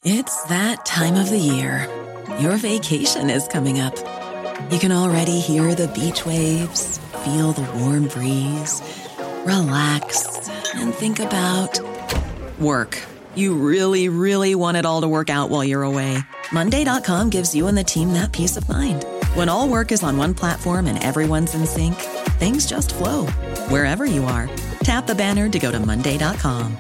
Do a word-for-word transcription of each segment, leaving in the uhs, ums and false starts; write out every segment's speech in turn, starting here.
It's that time of the year. Your vacation is coming up. You can already hear the beach waves, feel the warm breeze, relax, and think about work. You really, really want it all to work out while you're away. Monday dot com gives you and the team that peace of mind. When all work is on one platform and everyone's in sync, things just flow. Wherever you are, tap the banner to go to Monday dot com.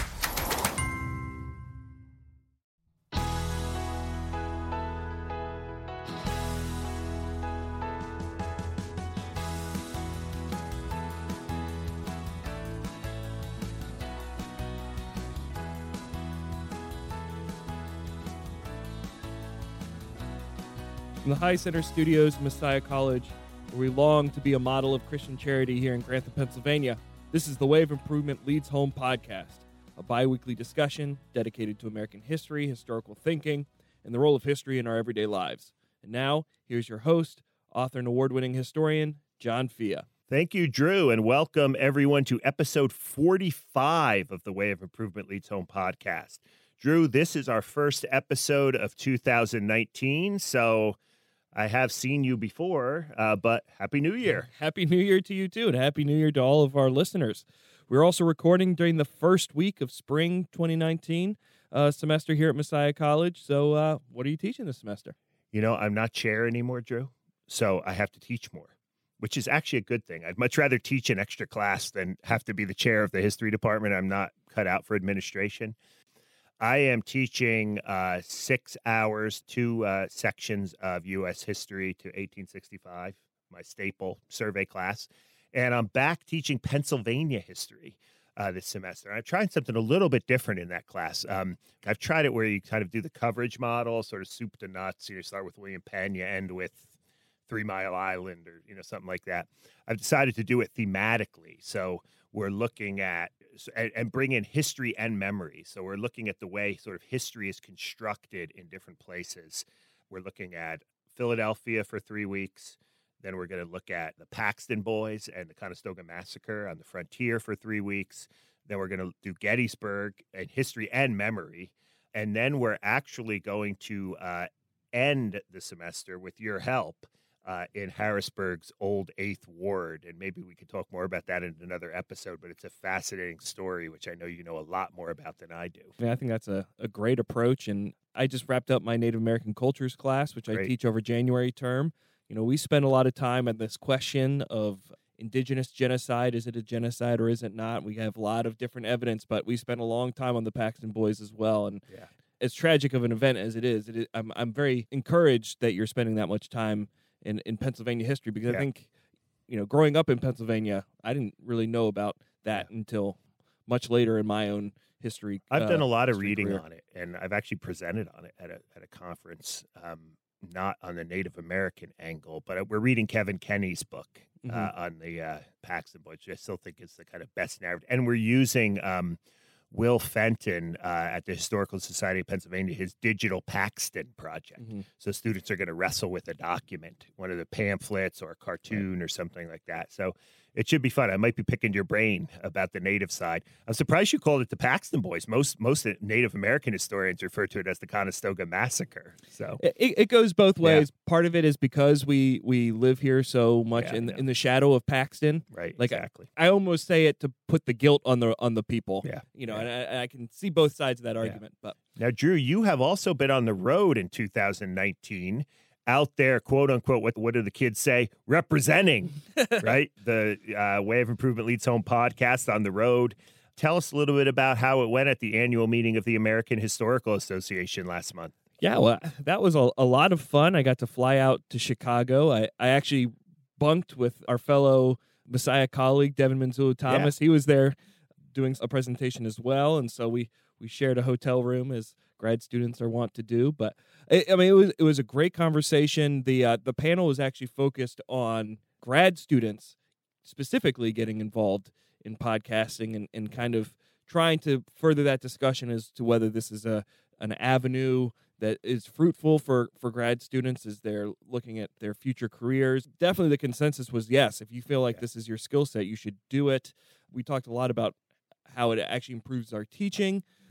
From the High Center Studios of Messiah College, where we long to be a model of Christian charity here in Grantham, Pennsylvania, this is the Way of Improvement Leads Home podcast, a bi-weekly discussion dedicated to American history, historical thinking, and the role of history in our everyday lives. And now, here's your host, author and award-winning historian, John Fia. Thank you, Drew, and welcome everyone to episode forty-five of the Way of Improvement Leads Home podcast. Drew, this is our first episode of two thousand nineteen, so I have seen you before, uh, but Happy New Year. Happy New Year to you, too, and Happy New Year to all of our listeners. We're also recording during the first week of spring twenty nineteen uh, semester here at Messiah College. So uh, what are you teaching this semester? You know, I'm not chair anymore, Drew, so I have to teach more, which is actually a good thing. I'd much rather teach an extra class than have to be the chair of the history department. I'm not cut out for administration. I am teaching uh, six hours, two uh, sections of U S history to eighteen sixty-five, my staple survey class. And I'm back teaching Pennsylvania history uh, this semester. I've tried something a little bit different in that class. Um, I've tried it where you kind of do the coverage model, sort of soup to nuts. You start with William Penn, you end with Three Mile Island or, you know, something like that. I've decided to do it thematically. So we're looking at and, and bring in history and memory. So we're looking at the way sort of history is constructed in different places. We're looking at Philadelphia for three weeks. Then we're going to look at the Paxton Boys and the Conestoga Massacre on the frontier for three weeks. Then we're going to do Gettysburg and history and memory. And then we're actually going to uh, end the semester with your help Uh, in Harrisburg's old Eighth Ward, and maybe we could talk more about that in another episode, but it's a fascinating story, which I know you know a lot more about than I do. Yeah, I think that's a, a great approach, and I just wrapped up my Native American Cultures class, which Great. I teach over January term. You know, we spend a lot of time on this question of indigenous genocide. Is it a genocide or is it not? We have a lot of different evidence, but we spent a long time on the Paxton Boys as well, and yeah. as tragic of an event as it is, it is I'm, I'm very encouraged that you're spending that much time In, in Pennsylvania history, because yeah. I think, you know, growing up in Pennsylvania, I didn't really know about that yeah. until much later in my own history. I've uh, done a lot of reading career. on it, and I've actually presented on it at a at a conference, um, not on the Native American angle, but we're reading Kevin Kenny's book uh, Mm-hmm. on the uh, Paxton Boys, which I still think is the kind of best narrative. And we're using um, Will Fenton uh, at the Historical Society of Pennsylvania, his digital Paxton project. Mm-hmm. So students are going to wrestle with a document, one of the pamphlets or a cartoon Right. or something like that. So it should be fun. I might be picking your brain about the Native side. I'm surprised you called it the Paxton Boys. Most most Native American historians refer to it as the Conestoga Massacre. So It, it goes both ways. Yeah. Part of it is because we we live here so much Yeah, in no. in the shadow of Paxton. right, Like exactly. I, I almost say it to put the guilt on the on the people. Yeah, you know, yeah. and I, I can see both sides of that argument. But Now, Drew, you have also been on the road in two thousand nineteen, out there, quote unquote, what, what do the kids say? Representing, right? The uh, Way of Improvement Leads Home podcast on the road. Tell us a little bit about how it went at the annual meeting of the American Historical Association last month. Yeah, well, that was a, a lot of fun. I got to fly out to Chicago. I, I actually bunked with our fellow Messiah colleague, Devin Manzulu Thomas. Yeah. He was there doing a presentation as well, and so we, we shared a hotel room as grad students are wont to do. But I, I mean, it was it was a great conversation. The uh, the panel was actually focused on grad students specifically getting involved in podcasting and, and kind of trying to further that discussion as to whether this is a an avenue that is fruitful for, for grad students as they're looking at their future careers. Definitely the consensus was yes, if you feel like yeah. this is your skill set, you should do it. We talked a lot about how it actually improves our teaching,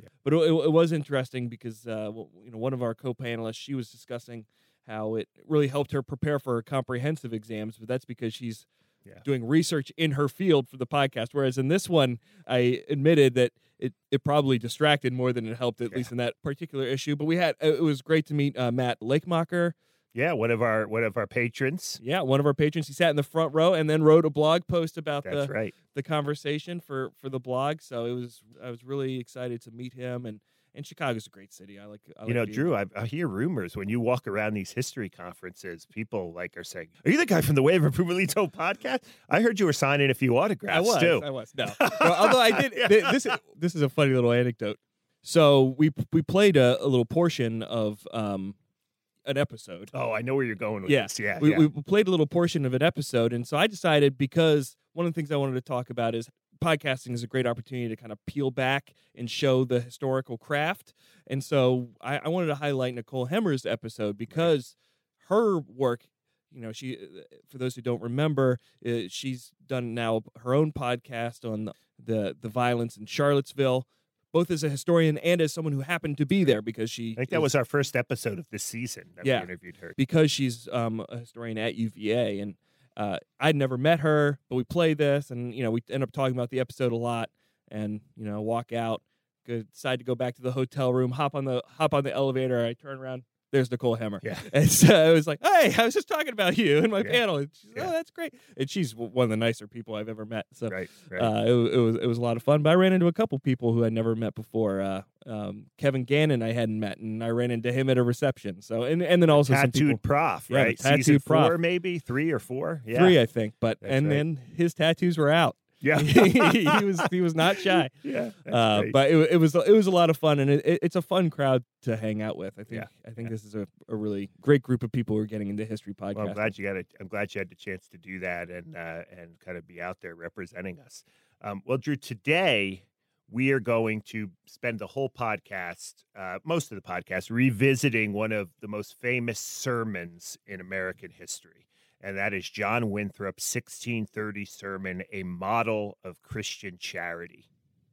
But it, it was interesting because uh, well, you know, one of our co-panelists, she was discussing how it really helped her prepare for her comprehensive exams, but that's because she's yeah. doing research in her field for the podcast. Whereas in this one, I admitted that it, it probably distracted more than it helped, at yeah. least in that particular issue. But we had it was great to meet uh, Matt Lakemacher. Yeah, one of our one of our patrons. Yeah, one of our patrons. He sat in the front row and then wrote a blog post about That's the right. the conversation for, for the blog. So it was I was really excited to meet him, and, and Chicago's a great city. I like. I like you know, being Drew, I, I hear rumors when you walk around these history conferences, people like are saying, "Are you the guy from the Way of Improvement Leads Home podcast?" I heard you were signing a few autographs I was. too. I was. No, well, although I did. yeah. This this is a funny little anecdote. So we we played a, a little portion of. Um, an episode. Oh, I know where you're going with yeah. this. Yeah, we, yeah. we played a little portion of an episode, and so I decided, because one of the things I wanted to talk about is podcasting is a great opportunity to kind of peel back and show the historical craft. And so I, I wanted to highlight Nicole Hemmer's episode because right. her work, you know, she, for those who don't remember, uh, she's done now her own podcast on the, the, the violence in Charlottesville, both as a historian and as someone who happened to be there, because she... I think that is, was our first episode of this season that yeah, we interviewed her. Because she's um, a historian at U V A, and uh, I'd never met her, but we played this, and, you know, we end up talking about the episode a lot, and, you know, walk out, go, decide to go back to the hotel room, hop on the hop on the elevator, I turn around, there's Nicole Hemmer. Yeah. And so I was like, hey, I was just talking about you in my yeah. panel. And she's like, yeah. oh, that's great. And she's one of the nicer people I've ever met. So right, right. Uh, it, it was it was a lot of fun. But I ran into a couple people who I'd never met before. Uh, um, Kevin Gannon I hadn't met, and I ran into him at a reception. So and and then also tattooed some people, prof, yeah, right? Tattooed Season prof. four, maybe three or four. Yeah. Three, I think. But That's and right. then his tattoos were out. Yeah, he was he was not shy. Yeah, uh, but it, it was it was a lot of fun, and it, it, it's a fun crowd to hang out with. I think yeah. I think yeah. this is a, a really great group of people who are getting into history podcasting. Well, I'm glad you got a, I'm glad you had the chance to do that and uh, and kind of be out there representing us. Um, well, Drew, today we are going to spend the whole podcast, uh, most of the podcast, revisiting one of the most famous sermons in American history. And that is John Winthrop's sixteen thirty sermon, A Model of Christian Charity.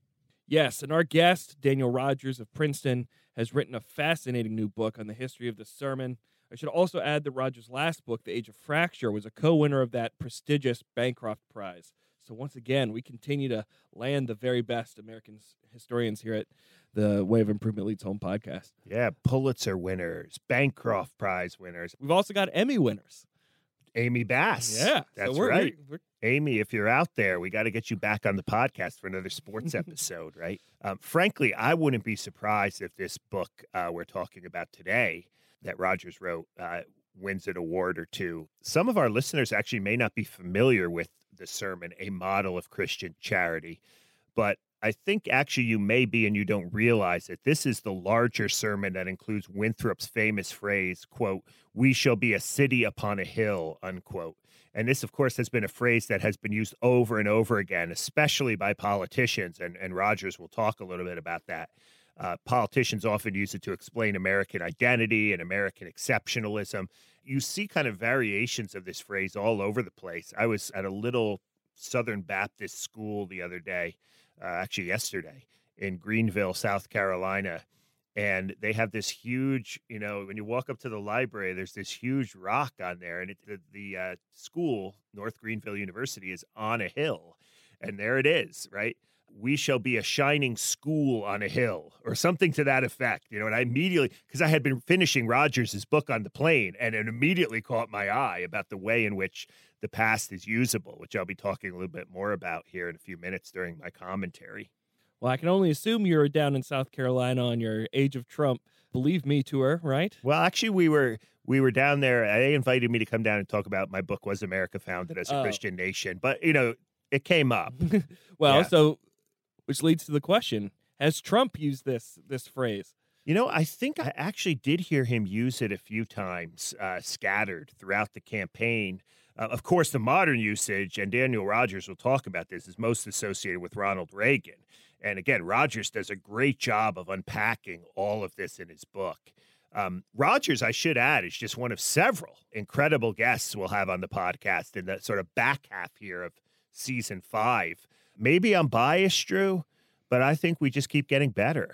Yes, and our guest, Daniel Rogers of Princeton, has written a fascinating new book on the history of the sermon. I should also add that Rogers' last book, The Age of Fracture, was a co-winner of that prestigious Bancroft Prize. So once again, we continue to land the very best American historians here at the Way of Improvement Leads Home podcast. Yeah, Pulitzer winners, Bancroft Prize winners. We've also got Emmy winners. Amy Bass. Yeah, that's so we're, right. We're, we're, Amy, if you're out there, we got to get you back on the podcast for another sports episode, right? Um, frankly, I wouldn't be surprised if this book uh, we're talking about today that Rogers wrote uh, wins an award or two. Some of our listeners actually may not be familiar with the sermon, A Model of Christian Charity, but I think actually you may be, and you don't realize it. This is the larger sermon that includes Winthrop's famous phrase, quote, "We shall be a city upon a hill," unquote. And this, of course, has been a phrase that has been used over and over again, especially by politicians, and, and Rogers will talk a little bit about that. Uh, politicians often use it to explain American identity and American exceptionalism. You see kind of variations of this phrase all over the place. I was at a little Southern Baptist school the other day, uh, actually yesterday, in Greenville, South Carolina, and they have this huge, you know, when you walk up to the library, there's this huge rock on there, and it, the, the uh, school, North Greenville University, is on a hill, and there it is, right? We shall be a shining school on a hill, or something to that effect, you know. And I immediately, because I had been finishing Rogers' book on the plane, and it immediately caught my eye about the way in which the past is usable, which I'll be talking a little bit more about here in a few minutes during my commentary. Well, I can only assume you were down in South Carolina on your Age of Trump Believe Me tour, right? Well, actually, we were we were down there. They invited me to come down and talk about my book, Was America Founded as a oh. Christian Nation? But, you know, it came up. well, yeah. so... Which leads to the question, has Trump used this this phrase? You know, I think I actually did hear him use it a few times, uh, scattered throughout the campaign. Uh, of course, the modern usage, and Daniel Rogers will talk about this, is most associated with Ronald Reagan. And again, Rogers does a great job of unpacking all of this in his book. Um, Rogers, I should add, is just one of several incredible guests we'll have on the podcast in the sort of back half here of season five. Maybe I'm biased, Drew, but I think we just keep getting better.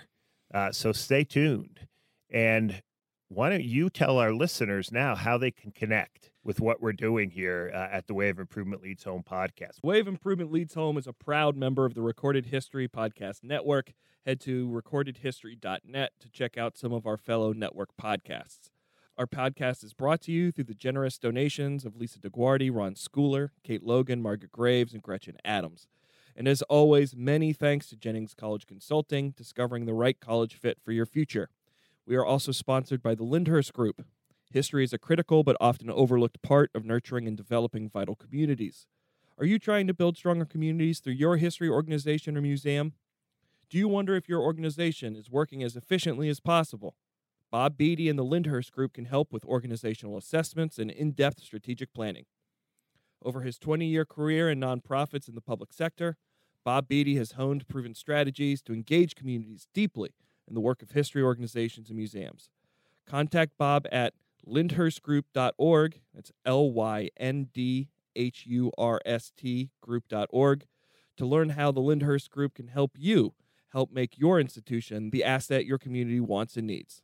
Uh, so stay tuned. And why don't you tell our listeners now how they can connect with what we're doing here uh, at the Way of Improvement Leads Home podcast? Way of Improvement Leads Home is a proud member of the Recorded History Podcast Network. Head to recorded history dot net to check out some of our fellow network podcasts. Our podcast is brought to you through the generous donations of Lisa DeGuardi, Ron Schooler, Kate Logan, Margaret Graves, and Gretchen Adams. And as always, many thanks to Jennings College Consulting, discovering the right college fit for your future. We are also sponsored by the Lyndhurst Group. History is a critical but often overlooked part of nurturing and developing vital communities. Are you trying to build stronger communities through your history organization or museum? Do you wonder if your organization is working as efficiently as possible? Bob Beatty and the Lyndhurst Group can help with organizational assessments and in-depth strategic planning. Over his twenty-year career in nonprofits in the public sector, Bob Beatty has honed proven strategies to engage communities deeply in the work of history organizations and museums. Contact Bob at lyndhurst group dot org. That's L Y N D H U R S T group dot org to learn how the Lyndhurst Group can help you help make your institution the asset your community wants and needs.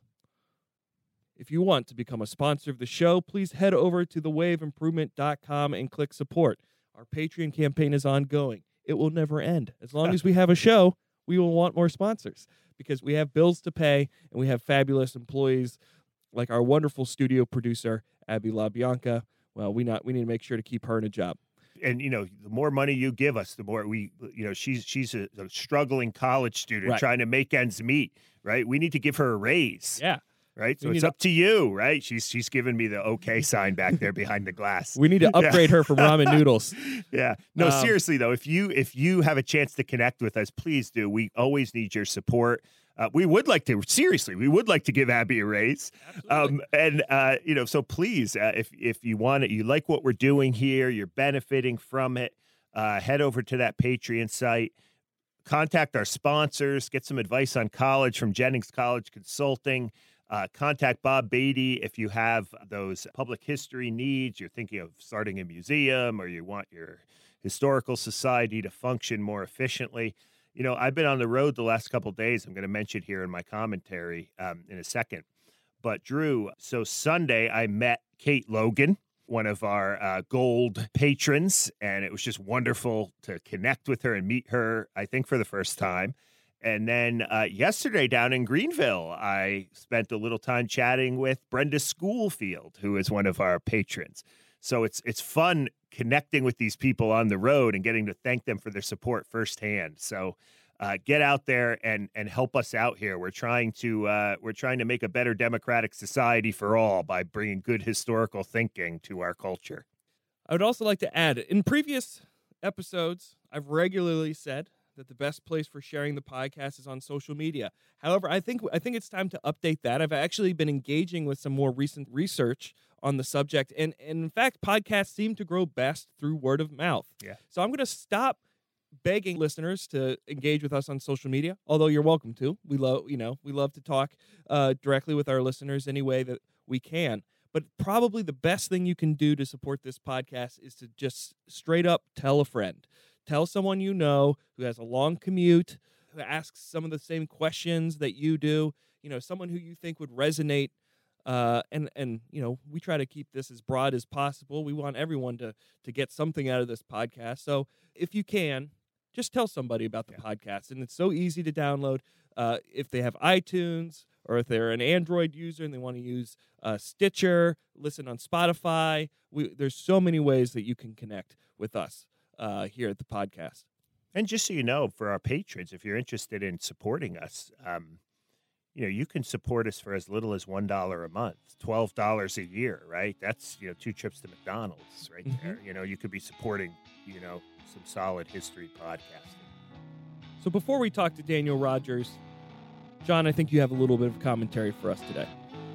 If you want to become a sponsor of the show, please head over to the way of improvement dot com and click support. Our Patreon campaign is ongoing. It will never end. As long as we have a show, we will want more sponsors because we have bills to pay and we have fabulous employees like our wonderful studio producer, Abby LaBianca. Well, we not we need to make sure to keep her in a job. And, you know, the more money you give us, the more we, you know, she's she's a, a struggling college student Right. trying to make ends meet, right? We need to give her a raise. Yeah. Right. So We it's need up to you, right? She's she's giving me the okay sign back there behind the glass. We need to upgrade her from ramen noodles. Yeah. No, Um, seriously though, if you if you have a chance to connect with us, please do. We always need your support. Uh, we would like to seriously, we would like to give Abby a raise. Um, and uh, you know, so please, uh, if if you want it, you like what we're doing here, you're benefiting from it, uh, head over to that Patreon site. Contact our sponsors, get some advice on college from Jennings College Consulting. Uh, contact Bob Beatty if you have those public history needs. You're thinking of starting a museum or you want your historical society to function more efficiently. You know, I've been on the road the last couple of days. I'm going to mention here in my commentary um, in a second. But Drew, so Sunday I met Kate Logan, one of our uh, gold patrons, and it was just wonderful to connect with her and meet her, I think, for the first time. And then uh, yesterday down in Greenville, I spent a little time chatting with Brenda Schoolfield, who is one of our patrons. So it's it's fun connecting with these people on the road and getting to thank them for their support firsthand. So uh, get out there and and help us out here. We're trying to uh, we're trying to make a better democratic society for all by bringing good historical thinking to our culture. I would also like to add, in previous episodes, I've regularly said that the best place for sharing the podcast is on social media. However, I think I think it's time to update that. I've actually been engaging with some more recent research on the subject, and, and in fact, podcasts seem to grow best through word of mouth. Yeah. So I'm going to stop begging listeners to engage with us on social media, although you're welcome to. We love, you know, we love to talk uh, directly with our listeners any way that we can. But probably the best thing you can do to support this podcast is to just straight up tell a friend. Tell someone you know who has a long commute, who asks some of the same questions that you do, you know, someone who you think would resonate. Uh, and, and, you know, we try to keep this as broad as possible. We want everyone to, to get something out of this podcast. So if you can, just tell somebody about the yeah. podcast. And it's so easy to download. Uh, if they have iTunes or if they're an Android user and they want to use uh, Stitcher, listen on Spotify, we, there's so many ways that you can connect with us uh, here at the podcast. And just so you know, for our patrons, if you're interested in supporting us, um, you know, you can support us for as little as one dollar a month, twelve dollars a year, right? That's, you know, two trips to McDonald's right mm-hmm. there. You know, you could be supporting, you know, some solid history podcasting. So before we talk to Daniel Rogers, John, I think you have a little bit of commentary for us today.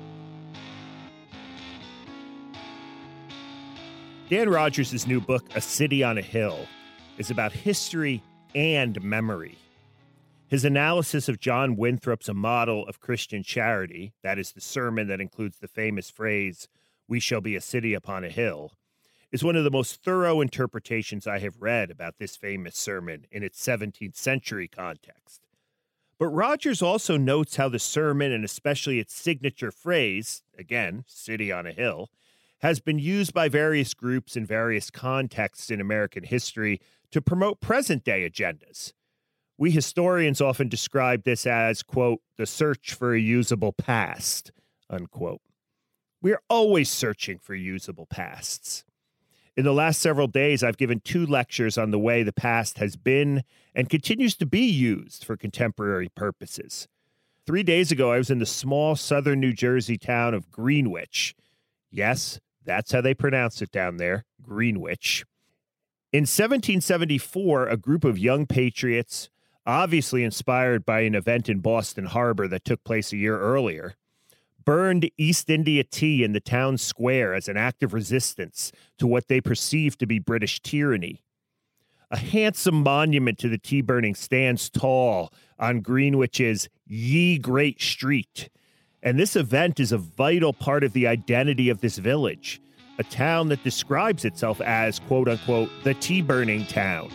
Dan Rogers' new book, A City on a Hill, is about history and memory. His analysis of John Winthrop's A Model of Christian Charity, that is the sermon that includes the famous phrase, "We shall be a city upon a hill," is one of the most thorough interpretations I have read about this famous sermon in its seventeenth century context. But Rogers also notes how the sermon, and especially its signature phrase, again, city on a hill, has been used by various groups in various contexts in American history to promote present-day agendas. We historians often describe this as, quote, the search for a usable past, unquote. We are always searching for usable pasts. In the last several days, I've given two lectures on the way the past has been and continues to be used for contemporary purposes. Three days ago, I was in the small southern New Jersey town of Greenwich. Yes, that's how they pronounce it down there, Greenwich. In seventeen seventy-four, a group of young patriots, obviously inspired by an event in Boston Harbor that took place a year earlier, burned East India tea in the town square as an act of resistance to what they perceived to be British tyranny. A handsome monument to the tea burning stands tall on Greenwich's Ye Great Street, and this event is a vital part of the identity of this village, a town that describes itself as, quote-unquote, the tea-burning town.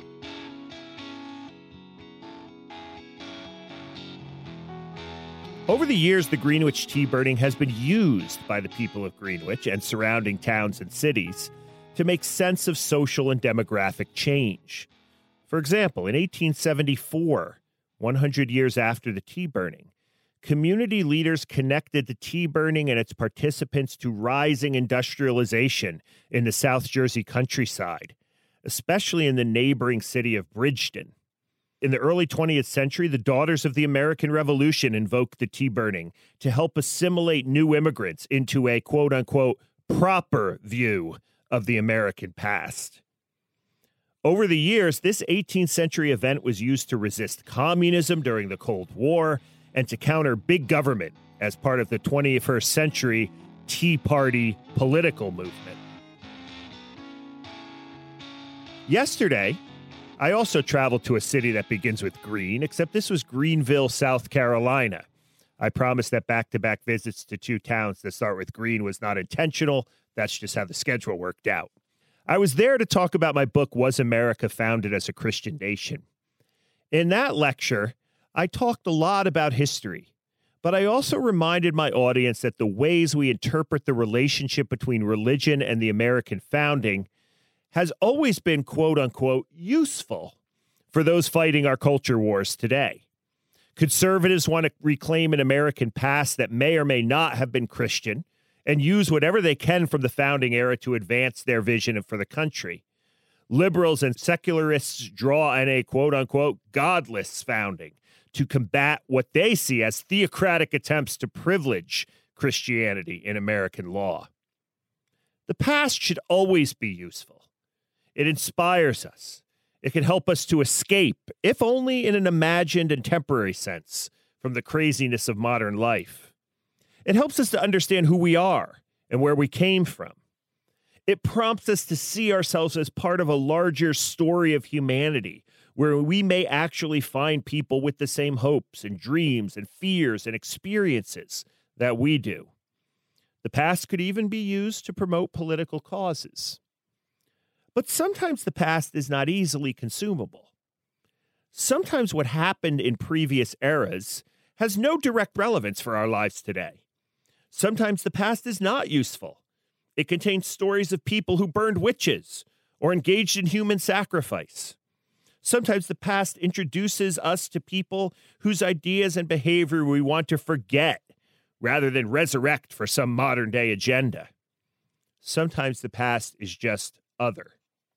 Over the years, the Greenwich tea burning has been used by the people of Greenwich and surrounding towns and cities to make sense of social and demographic change. For example, in eighteen seventy-four, one hundred years after the tea burning, community leaders connected the tea burning and its participants to rising industrialization in the South Jersey countryside, especially in the neighboring city of Bridgeton. In the early twentieth century, the Daughters of the American Revolution invoked the tea burning to help assimilate new immigrants into a quote-unquote proper view of the American past. Over the years, this eighteenth century event was used to resist communism during the Cold War and to counter big government as part of the twenty-first century Tea Party political movement. Yesterday, I also traveled to a city that begins with green, except this was Greenville, South Carolina. I promised that back-to-back visits to two towns that start with green was not intentional. That's just how the schedule worked out. I was there to talk about my book, Was America Founded as a Christian Nation? In that lecture, I talked a lot about history, but I also reminded my audience that the ways we interpret the relationship between religion and the American founding has always been, quote-unquote, useful for those fighting our culture wars today. Conservatives want to reclaim an American past that may or may not have been Christian and use whatever they can from the founding era to advance their vision for the country. Liberals and secularists draw on a, quote-unquote, godless founding to combat what they see as theocratic attempts to privilege Christianity in American law. The past should always be useful. It inspires us. It can help us to escape, if only in an imagined and temporary sense, from the craziness of modern life. It helps us to understand who we are and where we came from. It prompts us to see ourselves as part of a larger story of humanity, where we may actually find people with the same hopes and dreams and fears and experiences that we do. The past could even be used to promote political causes. But sometimes the past is not easily consumable. Sometimes what happened in previous eras has no direct relevance for our lives today. Sometimes the past is not useful. It contains stories of people who burned witches or engaged in human sacrifice. Sometimes the past introduces us to people whose ideas and behavior we want to forget rather than resurrect for some modern-day agenda. Sometimes the past is just other.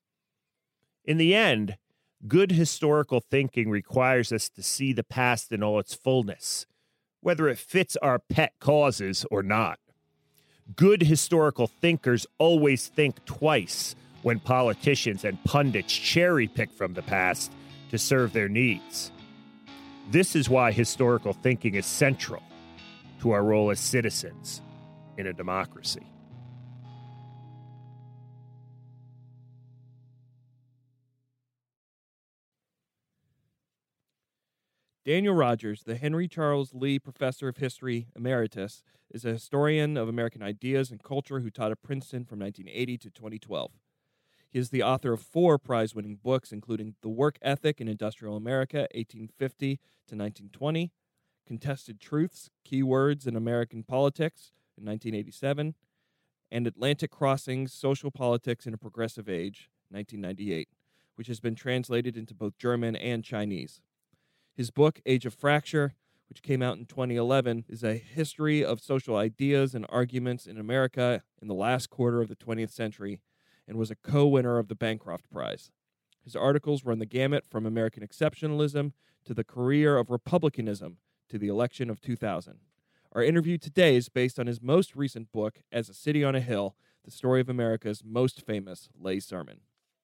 In the end, good historical thinking requires us to see the past in all its fullness, whether it fits our pet causes or not. Good historical thinkers always think twice when politicians and pundits cherry-pick from the past to serve their needs. This is why historical thinking is central to our role as citizens in a democracy. Daniel Rogers, the Henry Charles Lee Professor of History Emeritus, is a historian of American ideas and culture who taught at Princeton from nineteen eighty to twenty twelve. He is the author of four prize-winning books, including The Work Ethic in Industrial America, eighteen fifty to nineteen twenty, Contested Truths, Keywords in American Politics in nineteen eighty-seven, and Atlantic Crossings, Social Politics in a Progressive Age, nineteen ninety-eight, which has been translated into both German and Chinese. His book, Age of Fracture, which came out in twenty eleven, is a history of social ideas and arguments in America in the last quarter of the twentieth century, and was a co-winner of the Bancroft Prize. His articles run the gamut from American exceptionalism to the career of republicanism to the election of two thousand. Our interview today is based on his most recent book, As a City on a Hill, the story of America's most famous lay sermon.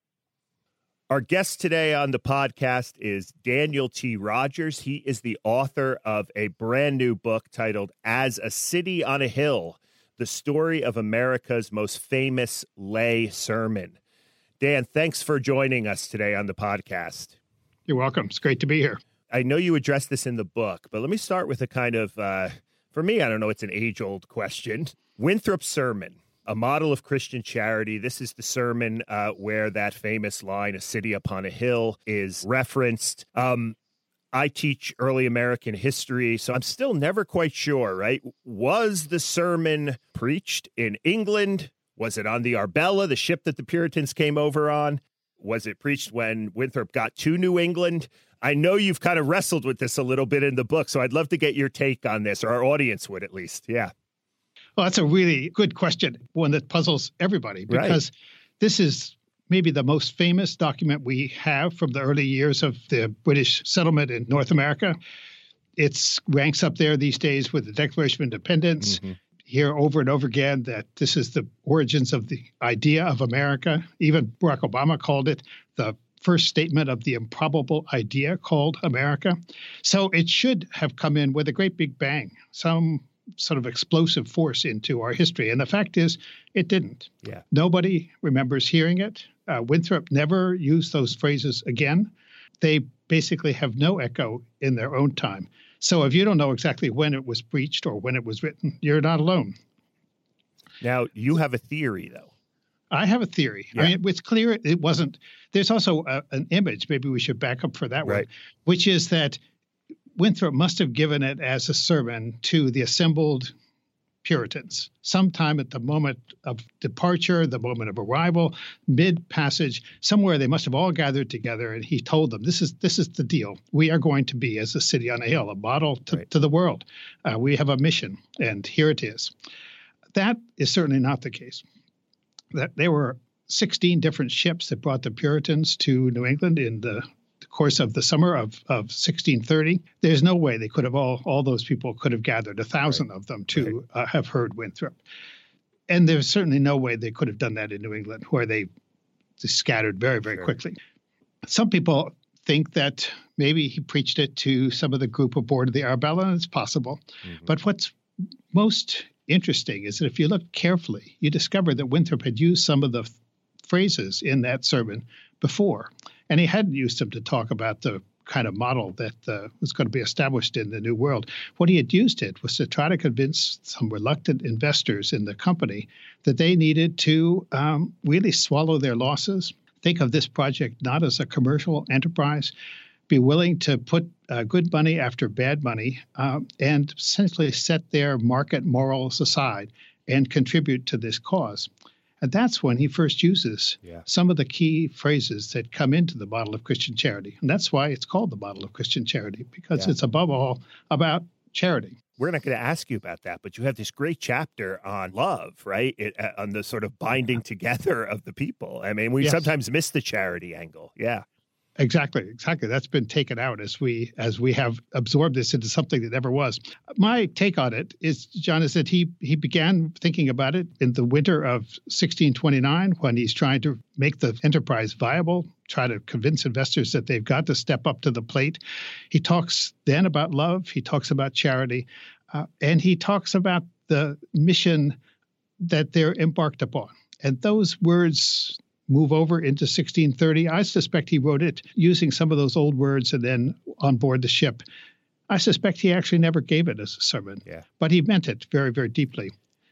Our guest today on the podcast is Daniel T. Rogers. He is the author of a brand new book titled As a City on a Hill, the story of America's most famous lay sermon. Dan, thanks for joining us today on the podcast. You're welcome. It's great to be here. I know you address this in the book, but let me start with a kind of, uh, for me, I don't know, it's an age-old question. Winthrop's sermon, a model of Christian charity. This is the sermon uh, where that famous line, a city upon a hill, is referenced. Um, I teach early American history, so I'm still never quite sure, right? Was the sermon preached in England? Was it on the Arbella, the ship that the Puritans came over on? Was it preached when Winthrop got to New England? I know you've kind of wrestled with this a little bit in the book, so I'd love to get your take on this, or our audience would at least. Yeah. Well, that's a really good question, one that puzzles everybody, because right. This is maybe the most famous document we have from the early years of the British settlement in North America. It ranks up there these days with the Declaration of Independence. Mm-hmm. Hear over and over again that this is the origins of the idea of America. Even Barack Obama called it the first statement of the improbable idea called America. So it should have come in with a great big bang, some sort of explosive force into our history. And the fact is, it didn't. Yeah. Nobody remembers hearing it. Uh, Winthrop never used those phrases again. They basically have no echo in their own time. So if you don't know exactly when it was preached or when it was written, you're not alone. Now, you have a theory, though. I have a theory. Yeah. I mean, it's clear it wasn't. There's also a, an image. Maybe we should back up for that right. one, which is that Winthrop must have given it as a sermon to the assembled Puritans sometime at the moment of departure, the moment of arrival, mid-passage, somewhere they must have all gathered together, and he told them, this is this is the deal. We are going to be as a city on a hill, a model to, right. to the world. Uh, we have a mission, and here it is. That is certainly not the case. That there were sixteen different ships that brought the Puritans to New England in the course of the summer of, of sixteen thirty. There's no way they could have all, all those people could have gathered, a thousand right. of them to right. uh, have heard Winthrop. And there's certainly no way they could have done that in New England, where they just scattered very, very sure. quickly. Some people think that maybe he preached it to some of the group aboard the Arbella, and it's possible. Mm-hmm. But what's most interesting is that if you look carefully, you discover that Winthrop had used some of the f- phrases in that sermon before. And he hadn't used them to talk about the kind of model that uh, was going to be established in the New World. What he had used it was to try to convince some reluctant investors in the company that they needed to um, really swallow their losses, think of this project not as a commercial enterprise, be willing to put uh, good money after bad money, um, and essentially set their market morals aside and contribute to this cause. And that's when he first uses yeah. some of the key phrases that come into the model of Christian charity. And that's why it's called the model of Christian charity, because yeah. it's above all about charity. We're not going to ask you about that, but you have this great chapter on love, right? It, uh, on the sort of binding together of the people. I mean, we yes. sometimes miss the charity angle. Yeah. Exactly, exactly. That's been taken out as we as we have absorbed this into something that never was. My take on it is, John, is that he he began thinking about it in the winter of sixteen twenty-nine when he's trying to make the enterprise viable, try to convince investors that they've got to step up to the plate. He talks then about love. He talks about charity, uh, and he talks about the mission that they're embarked upon. And those words move over into sixteen thirty. I suspect he wrote it using some of those old words and then on board the ship. I suspect he actually never gave it as a sermon, yeah. but he meant it very, very deeply.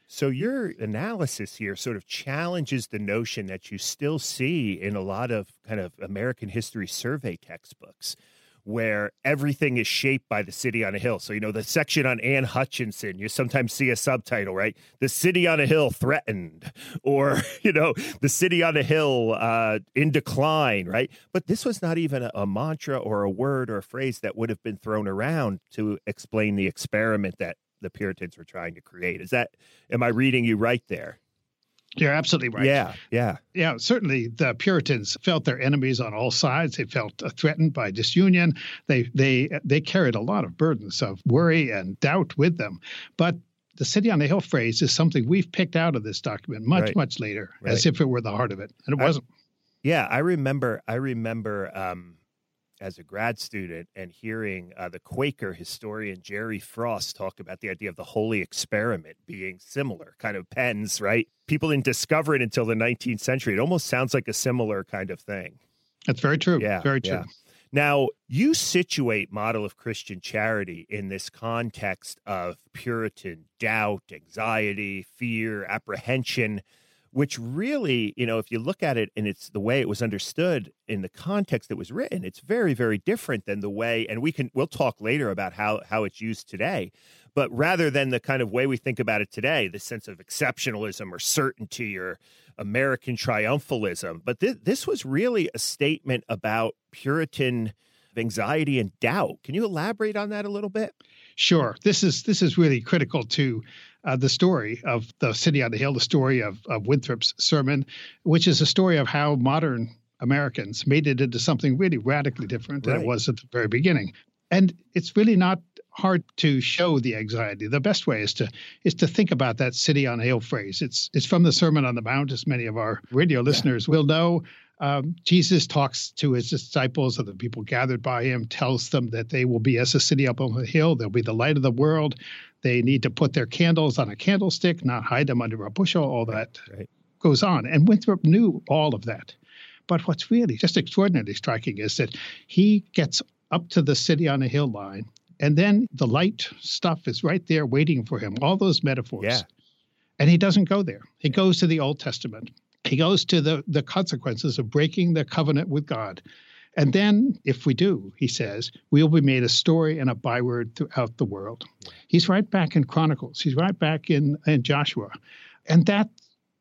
So your analysis here sort of challenges the notion that you still see in a lot of kind of American history survey textbooks, where everything is shaped by the city on a hill. So, you know, the section on Anne Hutchinson, you sometimes see a subtitle, right? The city on a hill threatened, or, you know, the city on a hill uh, in decline, right? But this was not even a, a mantra or a word or a phrase that would have been thrown around to explain the experiment that the Puritans were trying to create. Is that, am I reading you right there? You're absolutely right. Yeah, yeah. Yeah, certainly the Puritans felt their enemies on all sides. They felt uh, threatened by disunion. They they they carried a lot of burdens of worry and doubt with them. But the city on the hill phrase is something we've picked out of this document much, right. much later, right. as if it were the heart of it. And it I, wasn't. Yeah, I remember, I remember um, as a grad student and hearing uh, the Quaker historian Jerry Frost talk about the idea of the holy experiment being similar, kind of pens, right? People didn't discover it until the nineteenth century. It almost sounds like a similar kind of thing. That's very true. Yeah, very true. Yeah. Now, you situate Model of Christian Charity in this context of Puritan doubt, anxiety, fear, apprehension, which really, you know, if you look at it and it's the way it was understood in the context it was written, it's very, very different than the way, and we can, we'll talk later about how, how it's used today, but rather than the kind of way we think about it today, the sense of exceptionalism or certainty or American triumphalism. But th- this was really a statement about Puritan anxiety and doubt. Can you elaborate on that a little bit? Sure. This is this is really critical to uh, the story of the city on the hill, the story of, of Winthrop's sermon, which is a story of how modern Americans made it into something really radically different than Right. it was at the very beginning. And it's really not hard to show the anxiety. The best way is to is to think about that city on a hill phrase. It's it's from the Sermon on the Mount, as many of our radio listeners yeah. will know. Um, Jesus talks to his disciples and the people gathered by him, tells them that they will be as a city up on the hill. They'll be the light of the world. They need to put their candles on a candlestick, not hide them under a bushel. All that right. goes on. And Winthrop knew all of that. But what's really just extraordinarily striking is that he gets up to the city on a hill line, and then the light stuff is right there waiting for him, all those metaphors. Yeah. And he doesn't go there. He goes to the Old Testament. He goes to the, the consequences of breaking the covenant with God. And then, if we do, he says, we will be made a story and a byword throughout the world. Yeah. He's right back in Chronicles. He's right back in, in Joshua. And that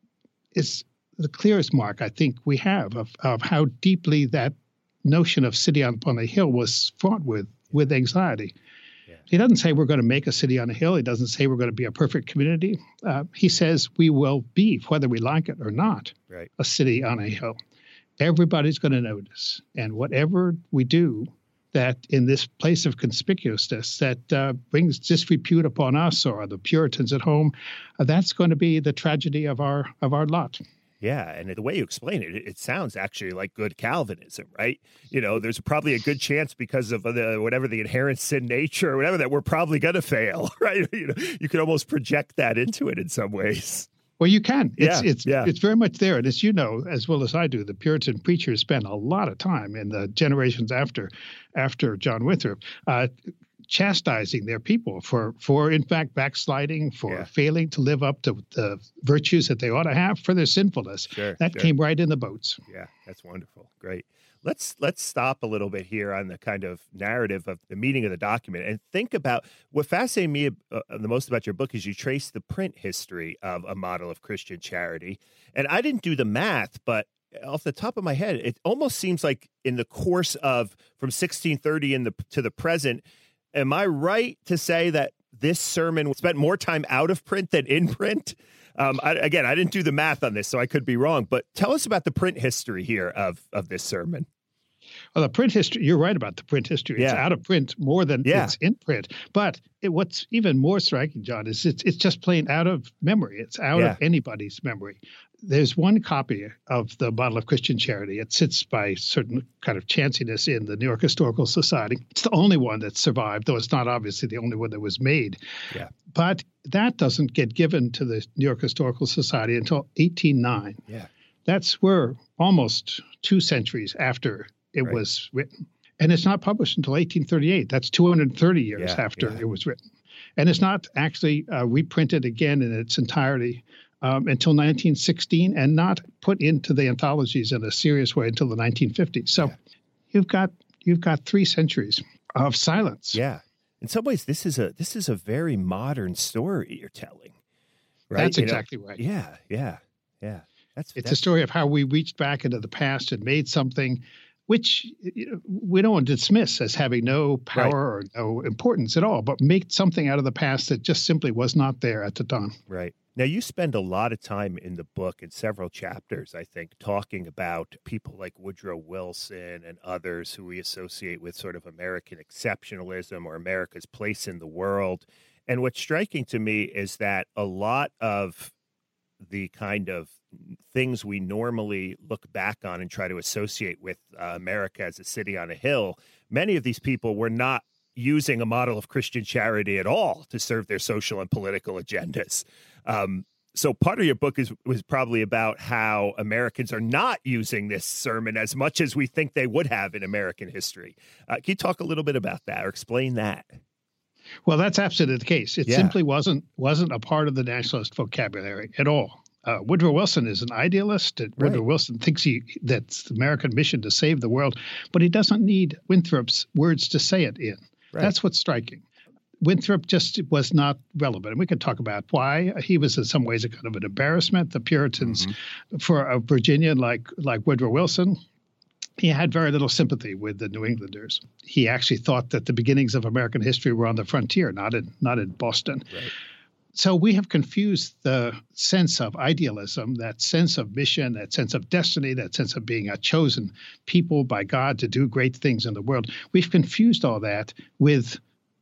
is the clearest mark, I think, we have of, of how deeply that notion of city upon a hill was fraught with, with anxiety. He doesn't say we're going to make a city on a hill. He doesn't say we're going to be a perfect community. Uh, he says we will be, whether we like it or not, right. a city on a hill. Everybody's going to notice. And whatever we do that in this place of conspicuousness that uh, brings disrepute upon us or the Puritans at home, uh, that's going to be the tragedy of our of our lot. Yeah, and the way you explain it, it sounds actually like good Calvinism, right? You know, there's probably a good chance because of the whatever the inherent sin nature or whatever that we're probably going to fail, right? You know, you could almost project that into it in some ways. Well, you can. It's yeah, it's yeah. it's very much there, and as you know as well as I do, the Puritan preachers spent a lot of time in the generations after after John Winthrop Uh, chastising their people for, for in fact, backsliding, for yeah. failing to live up to the virtues that they ought to have, for their sinfulness. Sure, that sure. came right in the boats. Yeah, that's wonderful. Great. Let's let's stop a little bit here on the kind of narrative of the meaning of the document and think about what fascinated me uh, the most about your book is you trace the print history of a model of Christian charity. And I didn't do the math, but off the top of my head, it almost seems like in the course of from sixteen thirty in the to the present. Am I right to say that this sermon spent more time out of print than in print? Um, I, again, I didn't do the math on this, so I could be wrong. But tell us about the print history here of, of this sermon. Well, the print history, you're right about the print history. It's Yeah. out of print more than Yeah. it's in print. But it, what's even more striking, John, is it's, it's just plain out of memory. It's out Yeah. of anybody's memory. There's one copy of the Model of Christian Charity. It sits by certain kind of chanciness in the New York Historical Society. It's the only one that survived, though it's not obviously the only one that was made. Yeah. But that doesn't get given to the New York Historical Society until eighteen oh nine. Yeah. That's we're almost two centuries after it Right. was written. And it's not published until eighteen thirty-eight. That's two hundred thirty years Yeah, after yeah. it was written. And it's not actually uh, reprinted again in its entirety um, until nineteen sixteen, and not put into the anthologies in a serious way until the nineteen fifties. So yeah. you've got you've got three centuries of silence. Yeah. In some ways, this is a this is a very modern story you're telling. Right? That's you exactly know? right. Yeah, yeah, yeah. That's it's that's... a story of how we reached back into the past and made something which you know, we don't want to dismiss as having no power right. or no importance at all, but make something out of the past that just simply was not there at the time. Right. Now, you spend a lot of time in the book, in several chapters, I think, talking about people like Woodrow Wilson and others who we associate with sort of American exceptionalism or America's place in the world. And what's striking to me is that a lot of the kind of things we normally look back on and try to associate with uh, America as a city on a hill, many of these people were not using a model of Christian charity at all to serve their social and political agendas. Um, so part of your book is was probably about how Americans are not using this sermon as much as we think they would have in American history. Uh, can you talk a little bit about that or explain that? Well, that's absolutely the case. It yeah. simply wasn't wasn't a part of the nationalist vocabulary at all. Uh, Woodrow Wilson is an idealist. Right. Woodrow Wilson thinks he that's the American mission to save the world, but he doesn't need Winthrop's words to say it in. Right. That's what's striking. Winthrop just was not relevant. And we could talk about why. He was in some ways a kind of an embarrassment. The Puritans mm-hmm. for a Virginian like like Woodrow Wilson, he had very little sympathy with the New Englanders. He actually thought that the beginnings of American history were on the frontier, not in not in Boston. Right. So we have confused the sense of idealism, that sense of mission, that sense of destiny, that sense of being a chosen people by God to do great things in the world. We've confused all that with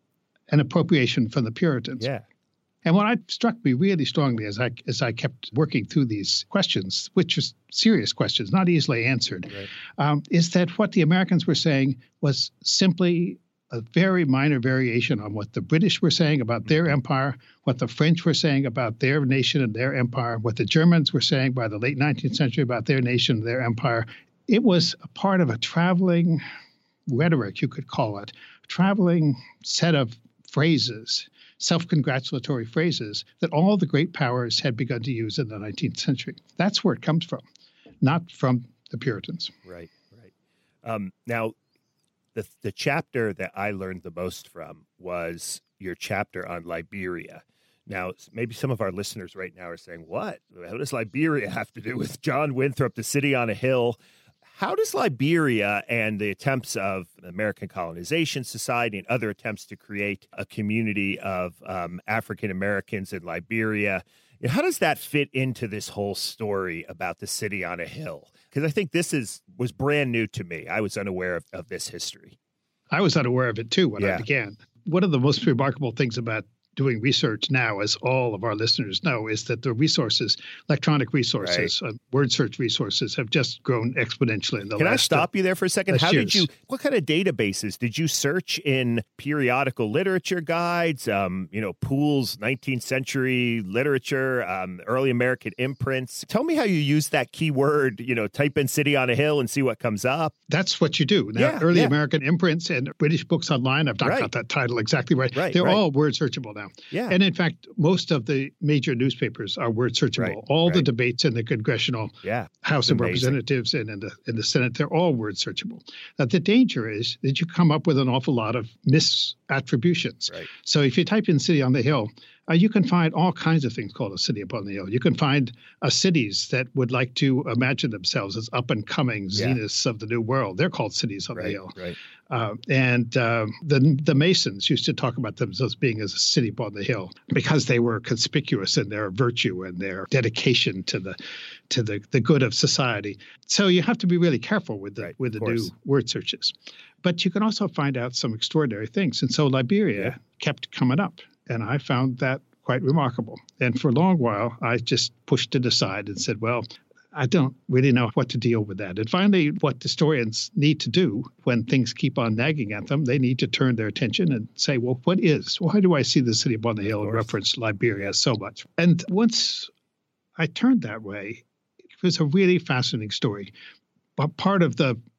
an appropriation from the Puritans. Yeah. And what struck me really strongly as I as I kept working through these questions, which are serious questions, not easily answered, right. um, is that what the Americans were saying was simply a very minor variation on what the British were saying about their empire, what the French were saying about their nation and their empire, what the Germans were saying by the late nineteenth century about their nation and their empire. It was a part of a traveling rhetoric, you could call it, a traveling set of phrases, self-congratulatory phrases that all the great powers had begun to use in the nineteenth century. That's where it comes from, not from the Puritans. Right, right. Um, now, the the chapter that I learned the most from was your chapter on Liberia. Now, maybe some of our listeners right now are saying, what? How does Liberia have to do with John Winthrop, the city on a hill? How does Liberia and the attempts of the American Colonization Society and other attempts to create a community of um, African Americans in Liberia, how does that fit into this whole story about the city on a hill? Because I think this is was brand new to me. I was unaware of, of this history. I was unaware of it, too, when yeah. I began. One of the most remarkable things about doing research now, as all of our listeners know, is that the resources, electronic resources, right. uh, word search resources have just grown exponentially in the Can last I stop uh, you there for a second? How years. did you, what kind of databases did you search in? Periodical literature guides, um, you know, Poole's nineteenth century literature, um, early American imprints. Tell me how you use that keyword, you know, type in city on a hill and see what comes up. That's what you do. Now, yeah, early yeah. American imprints and British books online, I've not right. got that title exactly right. right They're right. all word searchable now. Yeah. And in fact, most of the major newspapers are word searchable. Right. All right. the debates in the congressional yeah. House of Representatives and in the in the Senate, they're all word searchable. Now, the danger is that you come up with an awful lot of misattributions. Right. So if you type in city on the hill, uh, you can find all kinds of things called a city upon the hill. You can find uh, cities that would like to imagine themselves as up and coming yeah. zeniths of the new world. They're called cities on right. the hill. Right. Uh, and uh, the the Masons used to talk about themselves being as a city upon the hill because they were conspicuous in their virtue and their dedication to the to the, the good of society. So you have to be really careful with the right. with the of new course. word searches. But you can also find out some extraordinary things. And so Liberia yeah. kept coming up, and I found that quite remarkable. And for a long while, I just pushed it aside and said, well, I don't really know what to deal with that. And finally, what historians need to do when things keep on nagging at them, they need to turn their attention and say, well, what is? Why do I see the city upon the hill and reference Liberia so much? And once I turned that way, it was a really fascinating story. But part of the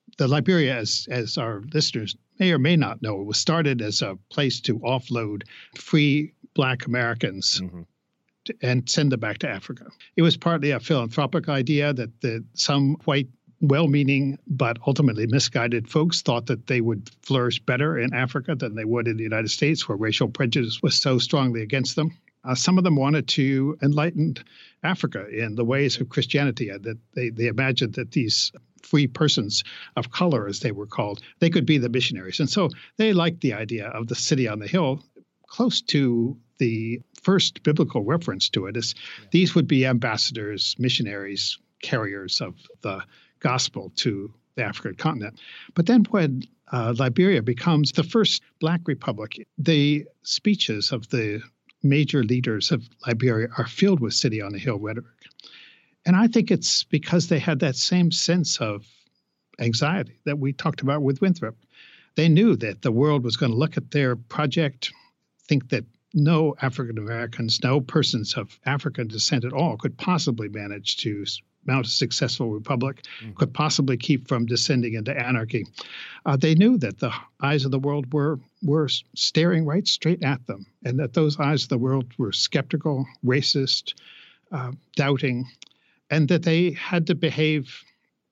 the Liberia, as as our listeners may or may not know, it was started as a place to offload free Black Americans mm-hmm. to, and send them back to Africa. It was partly a philanthropic idea that the, some white, well-meaning but ultimately misguided folks thought that they would flourish better in Africa than they would in the United States, where racial prejudice was so strongly against them. Uh, some of them wanted to enlighten Africa in the ways of Christianity, uh, that they, they imagined that these free persons of color, as they were called, they could be the missionaries. And so they liked the idea of the city on the hill. Close to the first biblical reference to it is yeah. these would be ambassadors, missionaries, carriers of the gospel to the African continent. But then when uh, Liberia becomes the first Black republic, the speeches of the major leaders of Liberia are filled with city on the hill rhetoric. And I think it's because they had that same sense of anxiety that we talked about with Winthrop. They knew that the world was going to look at their project, think that no African Americans, no persons of African descent at all could possibly manage to mount a successful republic, mm-hmm. could possibly keep from descending into anarchy. Uh, they knew that the eyes of the world were were staring right straight at them, and that those eyes of the world were skeptical, racist, uh, doubting, and that they had to behave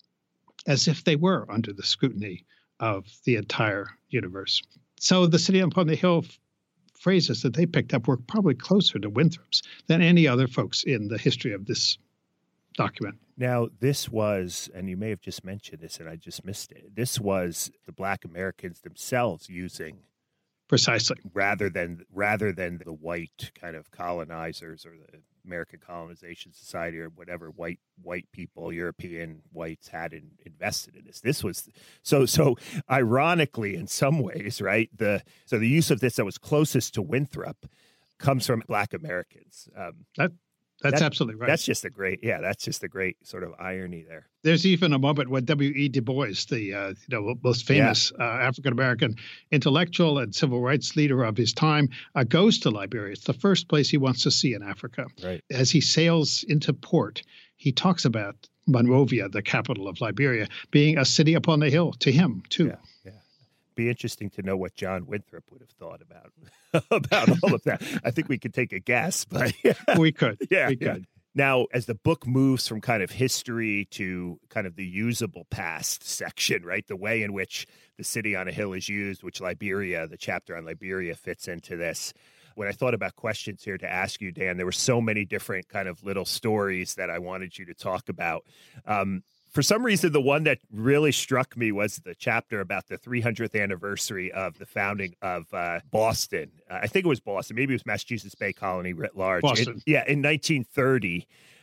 as if they were under the scrutiny of the entire universe. So the city upon the hill f- phrases that they picked up were probably closer to Winthrop's than any other folks in the history of this document. Now, this was, and you may have just mentioned this and I just missed it, this was the Black Americans themselves using precisely rather than rather than the white kind of colonizers or the American Colonization Society or whatever white white people, European whites had in, invested in this. This was so so ironically in some ways, right? The so the use of this that was closest to Winthrop comes from Black Americans. Um, that That's that, absolutely right. That's just a great, yeah, that's just a great sort of irony there. There's even a moment when W E Du Bois, the uh, you know most famous yeah. uh, African-American intellectual and civil rights leader of his time, uh, goes to Liberia. It's the first place he wants to see in Africa. Right. As he sails into port, he talks about Monrovia, the capital of Liberia, being a city upon the hill to him, too. Yeah, yeah. Be interesting to know what John Winthrop would have thought about about all of that. I think we could take a guess, but yeah. we could. Yeah, we yeah. could. Now, as the book moves from kind of history to kind of the usable past section, right, the way in which the city on a hill is used, which Liberia, the chapter on Liberia fits into this. When I thought about questions here to ask you, Dan, there were so many different kind of little stories that I wanted you to talk about. Um, For some reason, the one that really struck me was the chapter about the three hundredth anniversary of the founding of uh, Boston. Uh, I think it was Boston. Maybe it was Massachusetts Bay Colony writ large. Boston. In, yeah, in nineteen thirty.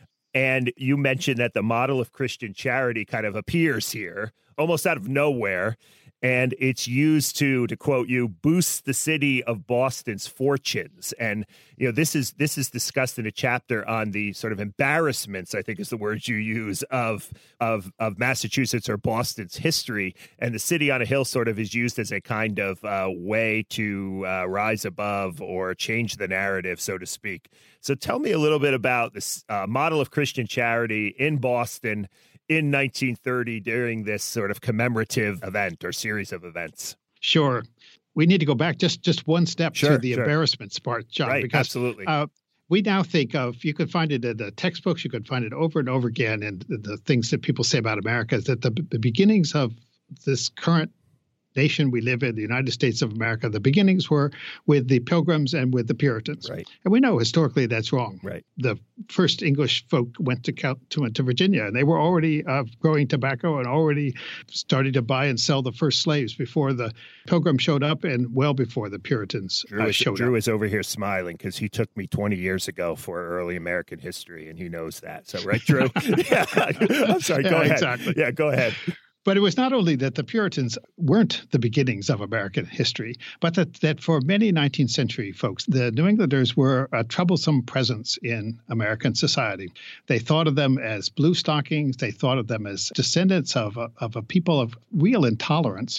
And you mentioned that the model of Christian charity kind of appears here, almost out of nowhere. And it's used to, to quote you, boost the city of Boston's fortunes. And, you know, this is this is discussed in a chapter on the sort of embarrassments, I think is the word you use, of of of Massachusetts or Boston's history. And the city on a hill sort of is used as a kind of uh, way to uh, rise above or change the narrative, so to speak. So tell me a little bit about this uh, model of Christian charity in Boston in nineteen thirty during this sort of commemorative event or series of events. Sure. We need to go back just, just one step sure, to the sure. embarrassments part, John. Right, because, absolutely. Uh, we now think of, you could find it in the textbooks, you could find it over and over again, and the, the things that people say about America is that the, the beginnings of this current nation we live in, the United States of America, the beginnings were with the Pilgrims and with the Puritans. Right. And we know historically that's wrong. Right. The first English folk went to Cal- to, went to Virginia, and they were already uh, growing tobacco and already starting to buy and sell the first slaves before the Pilgrim showed up and well before the Puritans Drew, uh, is, showed Drew up. is over here smiling because he took me twenty years ago for early American history, and he knows that. So, right, Drew? yeah. I'm sorry. Go Yeah, ahead. exactly. Yeah, go ahead. But it was not only that the Puritans weren't the beginnings of American history, but that, that for many nineteenth century folks, the New Englanders were a troublesome presence in American society. They thought of them as blue stockings. They thought of them as descendants of a, of a people of real intolerance.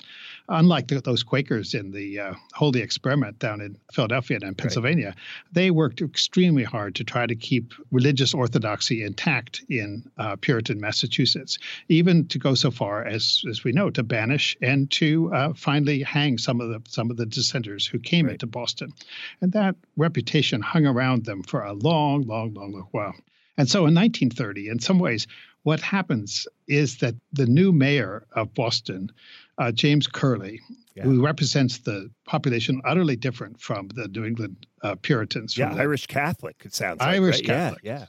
unlike the, those Quakers in the uh, Holy Experiment down in Philadelphia and Pennsylvania, right. they worked extremely hard to try to keep religious orthodoxy intact in uh, Puritan Massachusetts, even to go so far as, as we know, to banish and to uh, finally hang some of the some of the dissenters who came right. into Boston. And that reputation hung around them for a long, long, long, long while. And so in nineteen thirty, in some ways, what happens is that the new mayor of Boston, uh, James Curley, yeah. who represents the population utterly different from the New England uh, Puritans. Yeah, the, Irish Catholic, it sounds like. Irish right? Catholic. Yeah, yeah.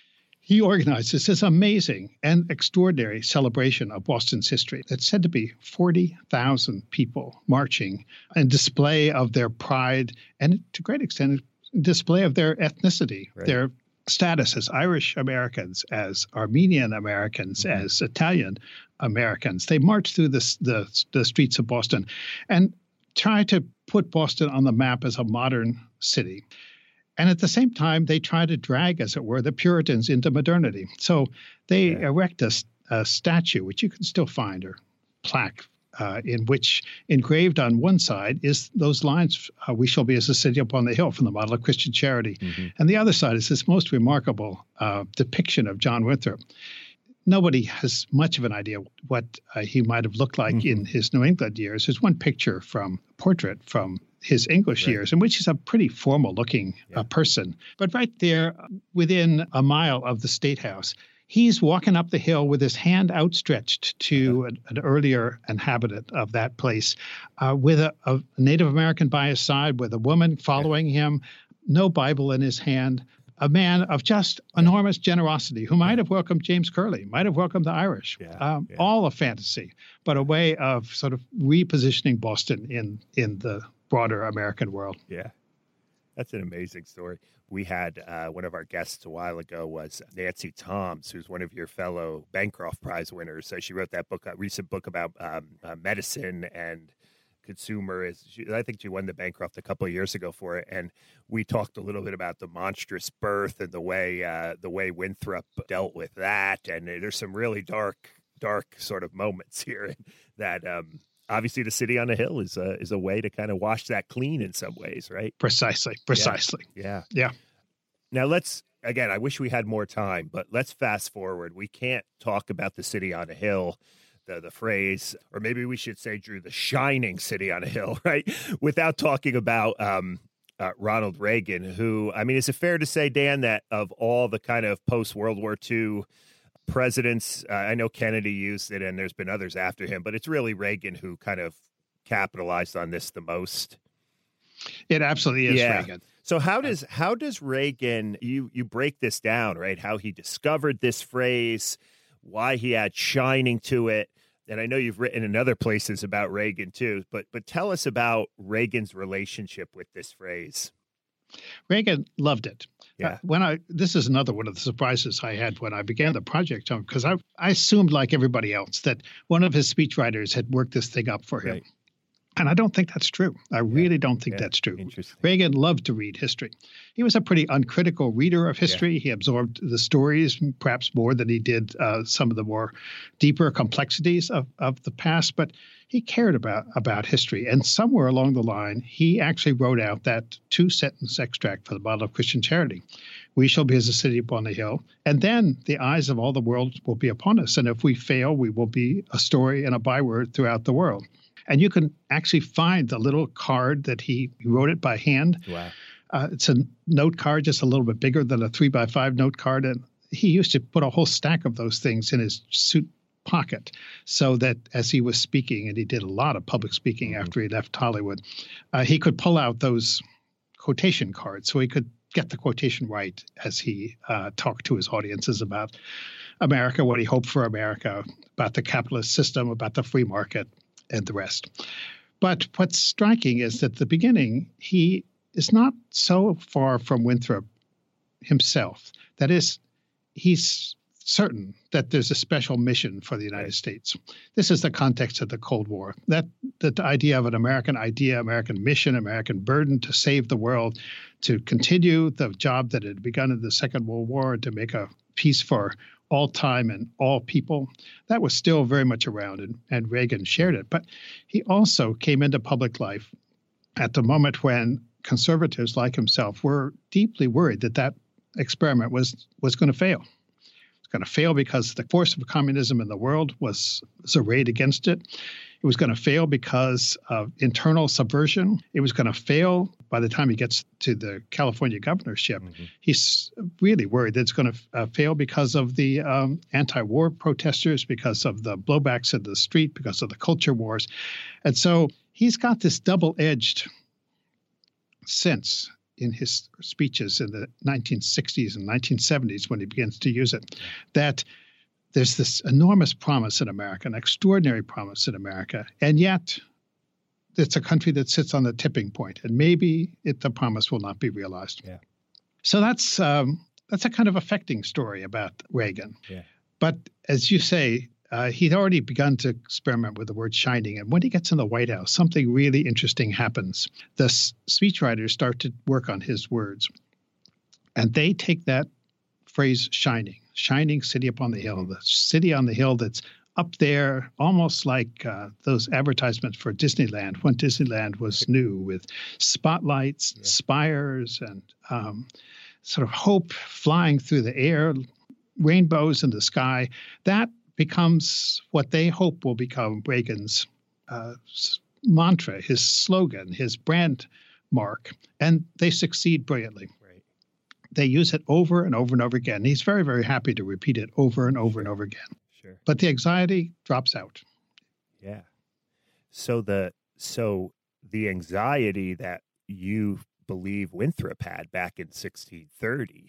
He organizes this amazing and extraordinary celebration of Boston's history. It's said to be forty thousand people marching in display of their pride and, to a great extent, display of their ethnicity, right. their status as Irish Americans, as Armenian Americans, mm-hmm. as Italian Americans. They march through the, the, the streets of Boston and try to put Boston on the map as a modern city. And at the same time, they try to drag, as it were, the Puritans into modernity. So they yeah. erect a, a statue, which you can still find, or plaque, uh, in which engraved on one side is those lines, uh, we shall be as a city upon the hill, from the model of Christian charity. Mm-hmm. And the other side is this most remarkable uh, depiction of John Winthrop. Nobody has much of an idea what uh, he might have looked like mm-hmm. in his New England years. There's one picture from portrait from his English right. years, in which he's a pretty formal-looking yeah. uh, person. But right there, within a mile of the State House, he's walking up the hill with his hand outstretched to an, an earlier inhabitant of that place, uh, with a, a Native American by his side, with a woman following yeah. him, no Bible in his hand, a man of just enormous generosity who might have welcomed James Curley, might have welcomed the Irish, yeah, um, yeah. all a fantasy, but a way of sort of repositioning Boston in in the broader American world. Yeah, that's an amazing story. We had uh, one of our guests a while ago was Nancy Toms, who's one of your fellow Bancroft Prize winners. So she wrote that book, a recent book about um, uh, medicine and consumer. Is she, I think she won the Bancroft a couple of years ago for it, and we talked a little bit about the monstrous birth and the way uh, the way Winthrop dealt with that. And there's some really dark, dark sort of moments here that. Um, Obviously, the city on a hill is a is a way to kind of wash that clean in some ways, right? Precisely, precisely. Yeah, yeah. Now let's again. I wish we had more time, but let's fast forward. We can't talk about the city on a hill, the the phrase, or maybe we should say, Drew, the shining city on a hill, right? Without talking about um, uh, Ronald Reagan, who, I mean, is it fair to say, Dan, that of all the kind of post World War Two presidents, uh, I know Kennedy used it and there's been others after him, but it's really Reagan who kind of capitalized on this the most. It absolutely is yeah. Reagan. So how does how does Reagan, you you break this down, right? How he discovered this phrase, why he had shining to it. And I know you've written in other places about Reagan too, but but tell us about Reagan's relationship with this phrase. Reagan loved it. Yeah. Uh, when I this is another one of the surprises I had when I began the project, because I I assumed, like everybody else, that one of his speechwriters had worked this thing up for him. Right. And I don't think that's true. I really don't think yeah. that's true. Interesting. Reagan loved to read history. He was a pretty uncritical reader of history. Yeah. He absorbed the stories perhaps more than he did uh, some of the more deeper complexities of, of the past. But he cared about, about history. And somewhere along the line, he actually wrote out that two-sentence extract for the model of Christian charity. We shall be as a city upon the hill, and then the eyes of all the world will be upon us. And if we fail, we will be a story and a byword throughout the world. And you can actually find the little card that he, he wrote it by hand. Wow. Uh, it's a note card, just a little bit bigger than a three by five note card. And he used to put a whole stack of those things in his suit pocket so that as he was speaking, and he did a lot of public speaking mm-hmm. after he left Hollywood, uh, he could pull out those quotation cards so he could get the quotation right as he uh, talked to his audiences about America, what he hoped for America, about the capitalist system, about the free market, and the rest. But what's striking is that at the beginning, he is not so far from Winthrop himself. That is, he's certain that there's a special mission for the United States. This is the context of the Cold War. That, that the idea of an American idea, American mission, American burden to save the world, to continue the job that had begun in the Second World War, to make a peace for all time and all people, that was still very much around, and, and Reagan shared it. But he also came into public life at the moment when conservatives like himself were deeply worried that that experiment was was going to fail. It's going to fail because the force of communism in the world was, was arrayed against it. It was going to fail because of internal subversion. It was going to fail by the time he gets to the California governorship. Mm-hmm. He's really worried that it's going to uh, fail because of the um, anti-war protesters, because of the blowbacks in the street, because of the culture wars. And so he's got this double-edged sense in his speeches in the nineteen sixties and nineteen seventies when he begins to use it, that there's this enormous promise in America, an extraordinary promise in America, and yet it's a country that sits on the tipping point, and maybe it, the promise will not be realized. Yeah. So that's um, that's a kind of affecting story about Reagan. Yeah. But as you say, uh, he'd already begun to experiment with the word shining, and when he gets in the White House, something really interesting happens. The s- speechwriters start to work on his words, and they take that phrase shining, shining city upon the hill, the city on the hill that's up there, almost like uh, those advertisements for Disneyland when Disneyland was new, with spotlights, yeah. spires, and um, sort of hope flying through the air, rainbows in the sky. That becomes what they hope will become Reagan's uh, mantra, his slogan, his brand mark, and they succeed brilliantly. They use it over and over and over again. He's very, very happy to repeat it over and over and over again. Sure. But the anxiety drops out. Yeah. So the so the anxiety that you believe Winthrop had back in sixteen thirty,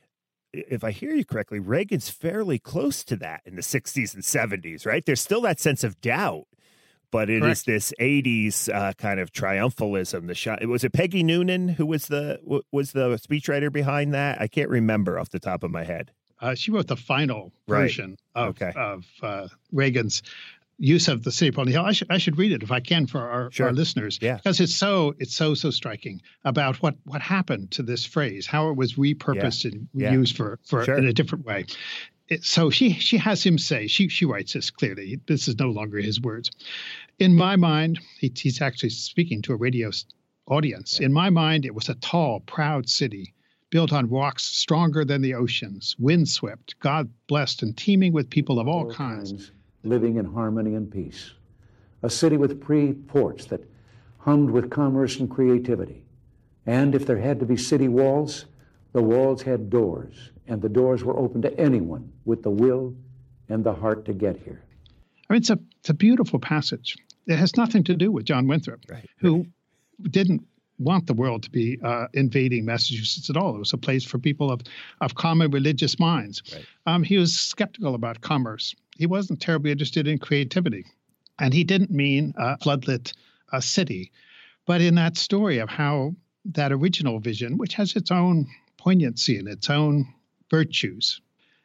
if I hear you correctly, Reagan's fairly close to that in the sixties and seventies, right? There's still that sense of doubt. But it Correct. Is this eighties uh, kind of triumphalism. The shot. Was it Peggy Noonan who was the was the speechwriter behind that? I can't remember off the top of my head. Uh, she wrote the final right. version of okay. of uh, Reagan's use of the city upon the hill. I should I should read it if I can for our, sure. our listeners, yeah. because it's so it's so so striking about what what happened to this phrase, how it was repurposed yeah. and yeah. used for for sure. in a different way. It, so she she has him say, she she writes this clearly. This is no longer his words. In my mind, he, he's actually speaking to a radio audience. Yeah. In my mind, it was a tall, proud city built on rocks stronger than the oceans, windswept, God-blessed, and teeming with people of all, all kinds. kinds. Living in harmony and peace. A city with free ports that hummed with commerce and creativity. And if there had to be city walls, the walls had doors, and the doors were open to anyone with the will and the heart to get here. I mean, it's a, it's a beautiful passage. It has nothing to do with John Winthrop, right. who didn't want the world to be uh, invading Massachusetts at all. It was a place for people of, of common religious minds. Right. Um, he was skeptical about commerce. He wasn't terribly interested in creativity. And he didn't mean a floodlit uh, city. But in that story of how that original vision, which has its own poignancy and its own virtues,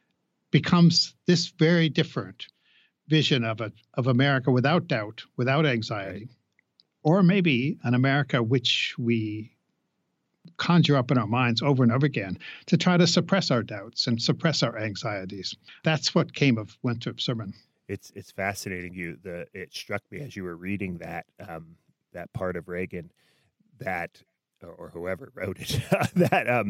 becomes this very different vision of a, of America without doubt, without anxiety, right. or maybe an America which we conjure up in our minds over and over again to try to suppress our doubts and suppress our anxieties. That's what came of Winthrop's sermon. It's it's fascinating. You the it struck me as you were reading that um, that part of Reagan that or, or whoever wrote it that um,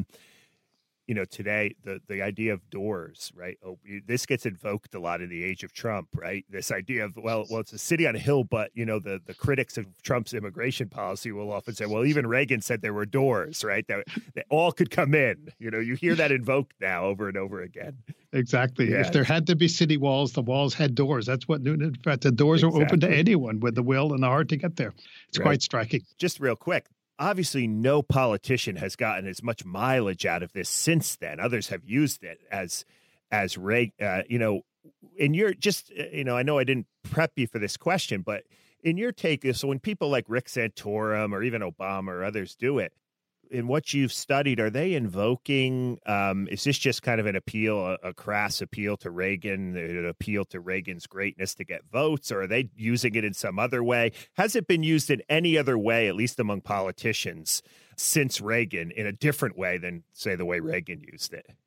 you know, today, the, the idea of doors, right? Oh, this gets invoked a lot in the age of Trump, right? This idea of, well, well, it's a city on a hill, but, you know, the, the critics of Trump's immigration policy will often say, well, even Reagan said there were doors, right? That, that all could come in. You know, you hear that invoked now over and over again. Exactly. Yeah. If there had to be city walls, the walls had doors. That's what Newton, in fact, the doors exactly. are open to anyone with the will and the heart to get there. It's right. quite striking. Just real quick. Obviously, no politician has gotten as much mileage out of this since then. Others have used it as, as Ray, uh, you know, in your just, you know, I know I didn't prep you for this question, but in your take, so when people like Rick Santorum or even Obama or others do it, in what you've studied, are they invoking, um, is this just kind of an appeal, a, a crass appeal to Reagan, an appeal to Reagan's greatness to get votes, or are they using it in some other way? Has it been used in any other way, at least among politicians, since Reagan, in a different way than, say, the way Reagan used it?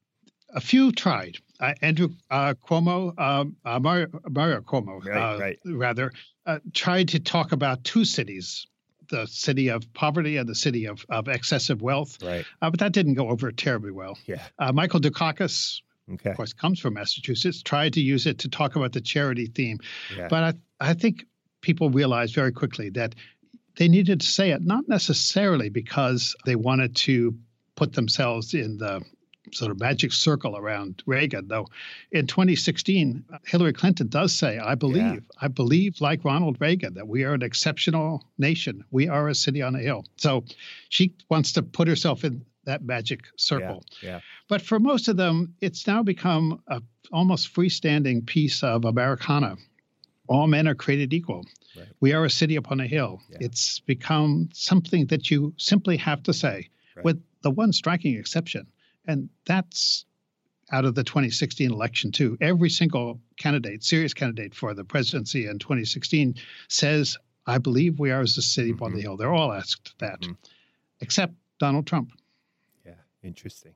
A few tried. Uh, Andrew uh, Cuomo, um, uh, Mario, Mario Cuomo, right, uh, right. rather, uh, tried to talk about two cities, the city of poverty and the city of, of excessive wealth. Right. Uh, but that didn't go over terribly well. Yeah. Uh, Michael Dukakis, okay. of course, comes from Massachusetts, tried to use it to talk about the charity theme. Yeah. But I, I think people realized very quickly that they needed to say it, not necessarily because they wanted to put themselves in the sort of magic circle around Reagan, though in twenty sixteen, Hillary Clinton does say, I believe, yeah. I believe like Ronald Reagan, that we are an exceptional nation. We are a city on a hill. So she wants to put herself in that magic circle. Yeah, yeah. But for most of them, it's now become a almost freestanding piece of Americana. All men are created equal. Right. We are a city upon a hill. Yeah. It's become something that you simply have to say, right. with the one striking exception. And that's out of the twenty sixteen election, too. Every single candidate, serious candidate for the presidency in twenty sixteen says, I believe we are as a city upon mm-hmm. the hill. They're all asked that, mm-hmm. except Donald Trump. Yeah, interesting.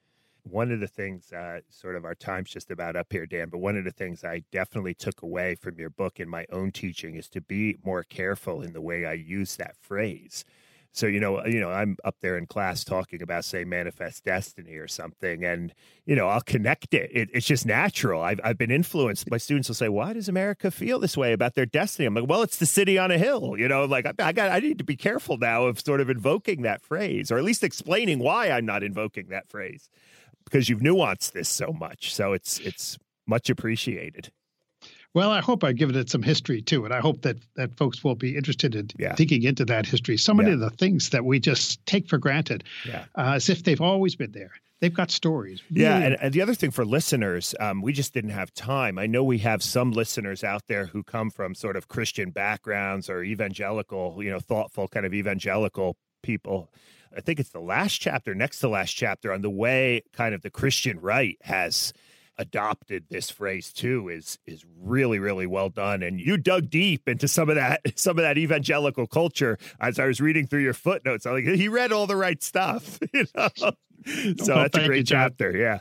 One of the things, uh, sort of our time's just about up here, Dan, but one of the things I definitely took away from your book in my own teaching is to be more careful in the way I use that phrase. So, you know, you know, I'm up there in class talking about, say, manifest destiny or something, and, you know, I'll connect it. it it's just natural. I've, I've been influenced. My students will say, why does America feel this way about their destiny? I'm like, well, it's the city on a hill. You know, like I, I got, I need to be careful now of sort of invoking that phrase, or at least explaining why I'm not invoking that phrase, because you've nuanced this so much. So it's it's much appreciated. Well, I hope I've given it some history, too, and I hope that, that folks will be interested in yeah. digging into that history. So many yeah. of the things that we just take for granted yeah. uh, as if they've always been there. They've got stories. Really. Yeah, and, and the other thing for listeners, um, we just didn't have time. I know we have some listeners out there who come from sort of Christian backgrounds or evangelical, you know, thoughtful kind of evangelical people. I think it's the last chapter, next to last chapter, on the way kind of the Christian right has adopted this phrase too is is really, really well done. And you dug deep into some of that some of that evangelical culture as I was reading through your footnotes. I'm like, he read all the right stuff, you know. So well, that's a great you, chapter. Yeah.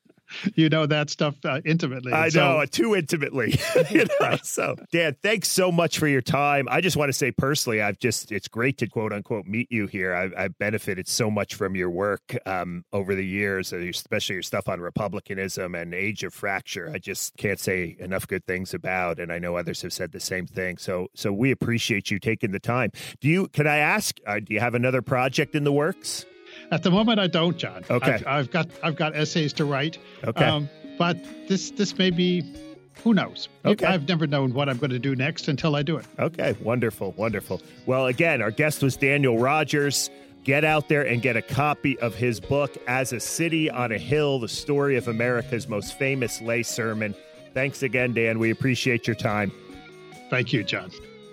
You know that stuff uh, intimately. I so. know, too intimately. you know? So, Dan, thanks so much for your time. I just want to say personally, I've just, it's great to quote unquote meet you here. I've, I've benefited so much from your work um, over the years, especially your stuff on republicanism and Age of Fracture. I just can't say enough good things about, and I know others have said the same thing. So, so we appreciate you taking the time. Do you, can I ask, uh, do you have another project in the works? At the moment, I don't, John. Okay, I've, I've got I've got essays to write. Okay, um, but this this may be, who knows? Okay, I've never known what I'm going to do next until I do it. Okay, wonderful, wonderful. Well, again, our guest was Daniel Rogers. Get out there and get a copy of his book, As a City on a Hill: The Story of America's Most Famous Lay Sermon. Thanks again, Dan. We appreciate your time. Thank you, John.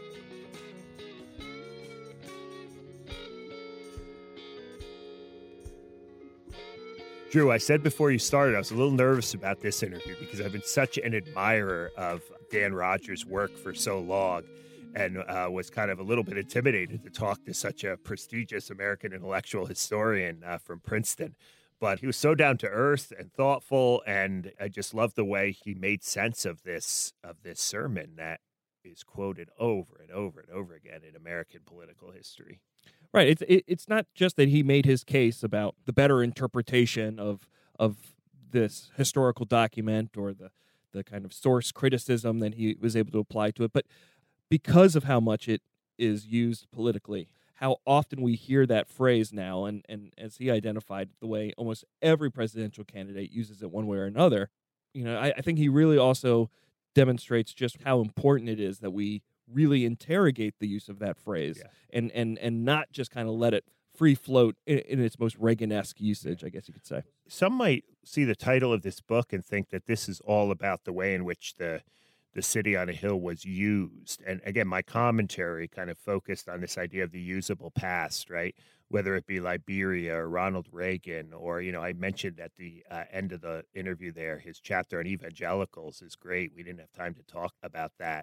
Drew, I said before you started, I was a little nervous about this interview because I've been such an admirer of Dan Rogers' work for so long, and uh, was kind of a little bit intimidated to talk to such a prestigious American intellectual historian uh, from Princeton. But he was so down to earth and thoughtful, and I just love the way he made sense of this of this sermon that is quoted over and over and over again in American political history. Right. It's it, it's not just that he made his case about the better interpretation of of this historical document or the, the kind of source criticism that he was able to apply to it, but because of how much it is used politically, how often we hear that phrase now, and, and as he identified, the way almost every presidential candidate uses it one way or another, you know, I, I think he really also demonstrates just how important it is that we really interrogate the use of that phrase yeah. and, and, and not just kind of let it free float in, in its most Reagan-esque usage, I guess you could say. Some might see the title of this book and think that this is all about the way in which the the city on a hill was used. And again, my commentary kind of focused on this idea of the usable past, right? Whether it be Liberia or Ronald Reagan, or, you know, I mentioned at the uh, end of the interview there, his chapter on evangelicals is great. We didn't have time to talk about that.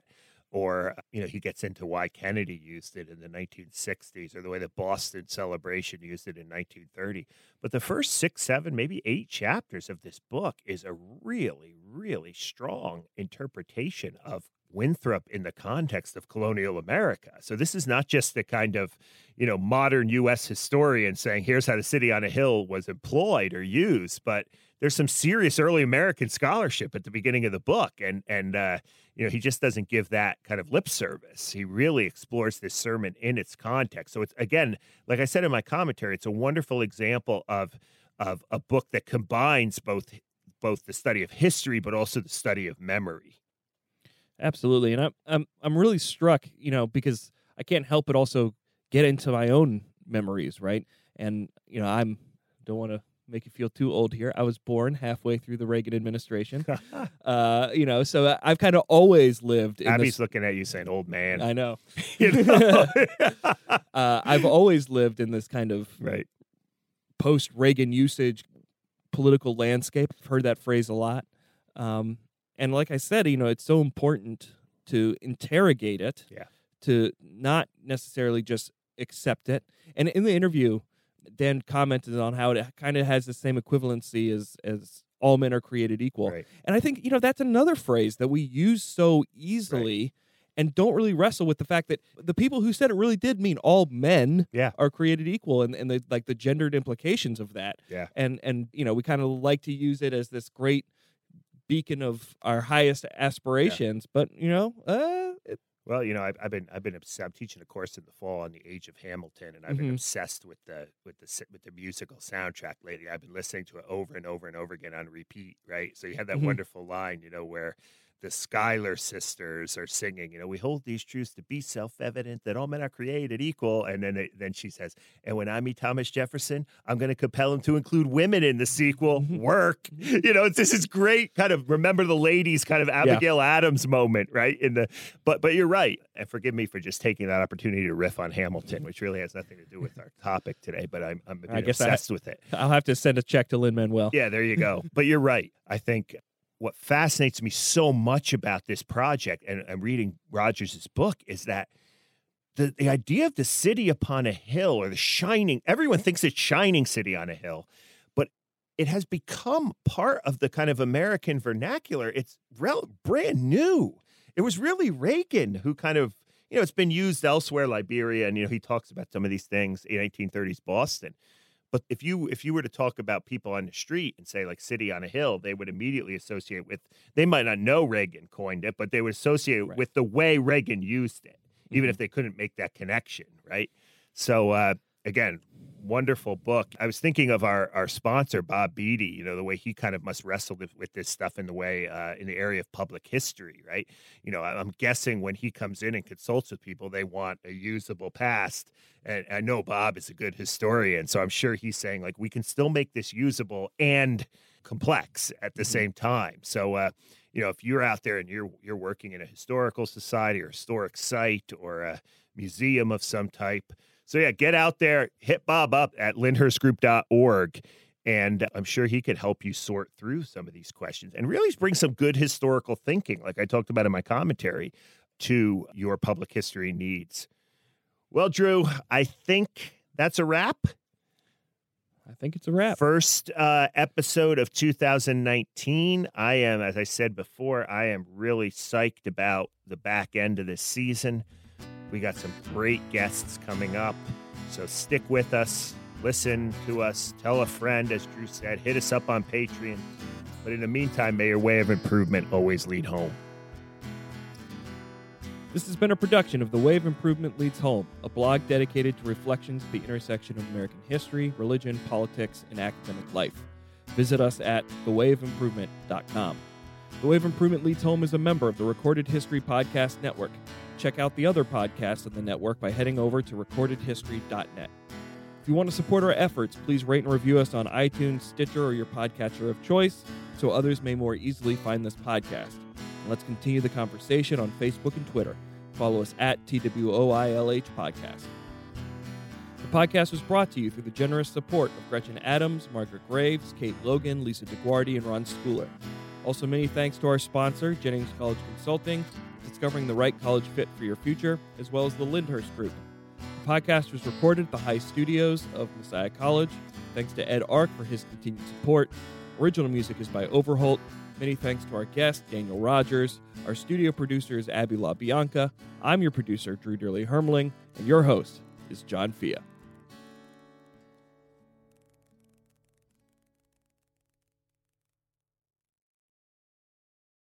or, you know, he gets into why Kennedy used it in the nineteen sixties, or the way the Boston celebration used it in nineteen thirty. But the first six, seven, maybe eight chapters of this book is a really, really strong interpretation of Winthrop in the context of colonial America. So this is not just the kind of, you know, modern U S historian saying, here's how the city on a hill was employed or used, but there's some serious early American scholarship at the beginning of the book. And, and uh, you know, he just doesn't give that kind of lip service. He really explores this sermon in its context. So it's, again, like I said in my commentary, it's a wonderful example of, of a book that combines both, both the study of history, but also the study of memory. Absolutely. And I'm, I'm, I'm really struck, you know, because I can't help but also get into my own memories, right? And, you know, I'm, don't want to make you feel too old here. I was born halfway through the Reagan administration. uh, you know, so I've kind of always lived in Abby's this... looking at you saying, old man. I know. You know? uh, I've always lived in this kind of right. post-Reagan usage political landscape. I've heard that phrase a lot. Um, and like I said, you know, it's so important to interrogate it, yeah. to not necessarily just accept it. And in the interview, Dan commented on how it kind of has the same equivalency as as all men are created equal. Right. And I think, you know, that's another phrase that we use so easily right. and don't really wrestle with the fact that the people who said it really did mean all men yeah. are created equal, and, and the like the gendered implications of that. Yeah. And and you know, we kind of like to use it as this great beacon of our highest aspirations, yeah. but you know, uh it, well, you know, I've, I've been I've been obs- I'm teaching a course in the fall on the age of Hamilton, and I've mm-hmm. been obsessed with the with the with the musical soundtrack lately. I've been listening to it over and over and over again on repeat. Right, so you have that mm-hmm. wonderful line, you know, where the Schuyler sisters are singing, you know, we hold these truths to be self-evident that all men are created equal. And then it, then she says, and when I meet Thomas Jefferson, I'm going to compel him to include women in the sequel. Work. You know, it's, this is great kind of remember the ladies kind of Abigail yeah. Adams moment, right? In the but but you're right. And forgive me for just taking that opportunity to riff on Hamilton, which really has nothing to do with our topic today, but I'm, I'm I guess obsessed I, with it. I'll have to send a check to Lin-Manuel. Yeah, there you go. But you're right. I think what fascinates me so much about this project, and I'm reading Rogers' book, is that the, the idea of the city upon a hill, or the shining, everyone thinks it's shining city on a hill, but it has become part of the kind of American vernacular. It's rel- brand new. It was really Reagan who kind of, you know, it's been used elsewhere, Liberia, and, you know, he talks about some of these things in nineteen thirties Boston. But if you if you were to talk about people on the street and say like city on a hill, they would immediately associate with, they might not know Reagan coined it, but they would associate right. with the way Reagan used it, even mm-hmm. if they couldn't make that connection, right? So uh, again, wonderful book. I was thinking of our our sponsor, Bob Beatty, you know, the way he kind of must wrestle with, with this stuff in the way, uh, in the area of public history, right? You know, I'm guessing when he comes in and consults with people, they want a usable past. And I know Bob is a good historian, so I'm sure he's saying, like, we can still make this usable and complex at the mm-hmm. same time. So, uh, you know, if you're out there and you're you're working in a historical society or historic site or a museum of some type, so yeah, get out there, hit Bob up at lyndhurst group dot org, and I'm sure he could help you sort through some of these questions and really bring some good historical thinking, like I talked about in my commentary, to your public history needs. Well, Drew, I think that's a wrap. I think it's a wrap. First uh, episode of two thousand nineteen. I am, as I said before, I am really psyched about the back end of this season. We got some great guests coming up, so stick with us, listen to us, tell a friend, as Drew said, hit us up on Patreon. But in the meantime, may your way of improvement always lead home. This has been a production of The Way of Improvement Leads Home, a blog dedicated to reflections at the intersection of American history, religion, politics, and academic life. Visit us at the way of improvement dot com. The Way of Improvement Leads Home is a member of the Recorded History Podcast Network. Check out the other podcasts on the network by heading over to recorded history dot net. If you want to support our efforts, please rate and review us on iTunes, Stitcher, or your podcatcher of choice so others may more easily find this podcast. And let's continue the conversation on Facebook and Twitter. Follow us at T W O I L H Podcast. The podcast was brought to you through the generous support of Gretchen Adams, Margaret Graves, Kate Logan, Lisa DeGuardi, and Ron Schooler. Also, many thanks to our sponsor, Jennings College Consulting, discovering the right college fit for your future, as well as the Lyndhurst Group. The podcast was recorded at the High Studios of Messiah College. Thanks to Ed Ark for his continued support. Original music is by Overholt. Many thanks to our guest, Daniel Rogers. Our studio producer is Abby LaBianca. I'm your producer, Drew Durley Hermling, and your host is John Fia.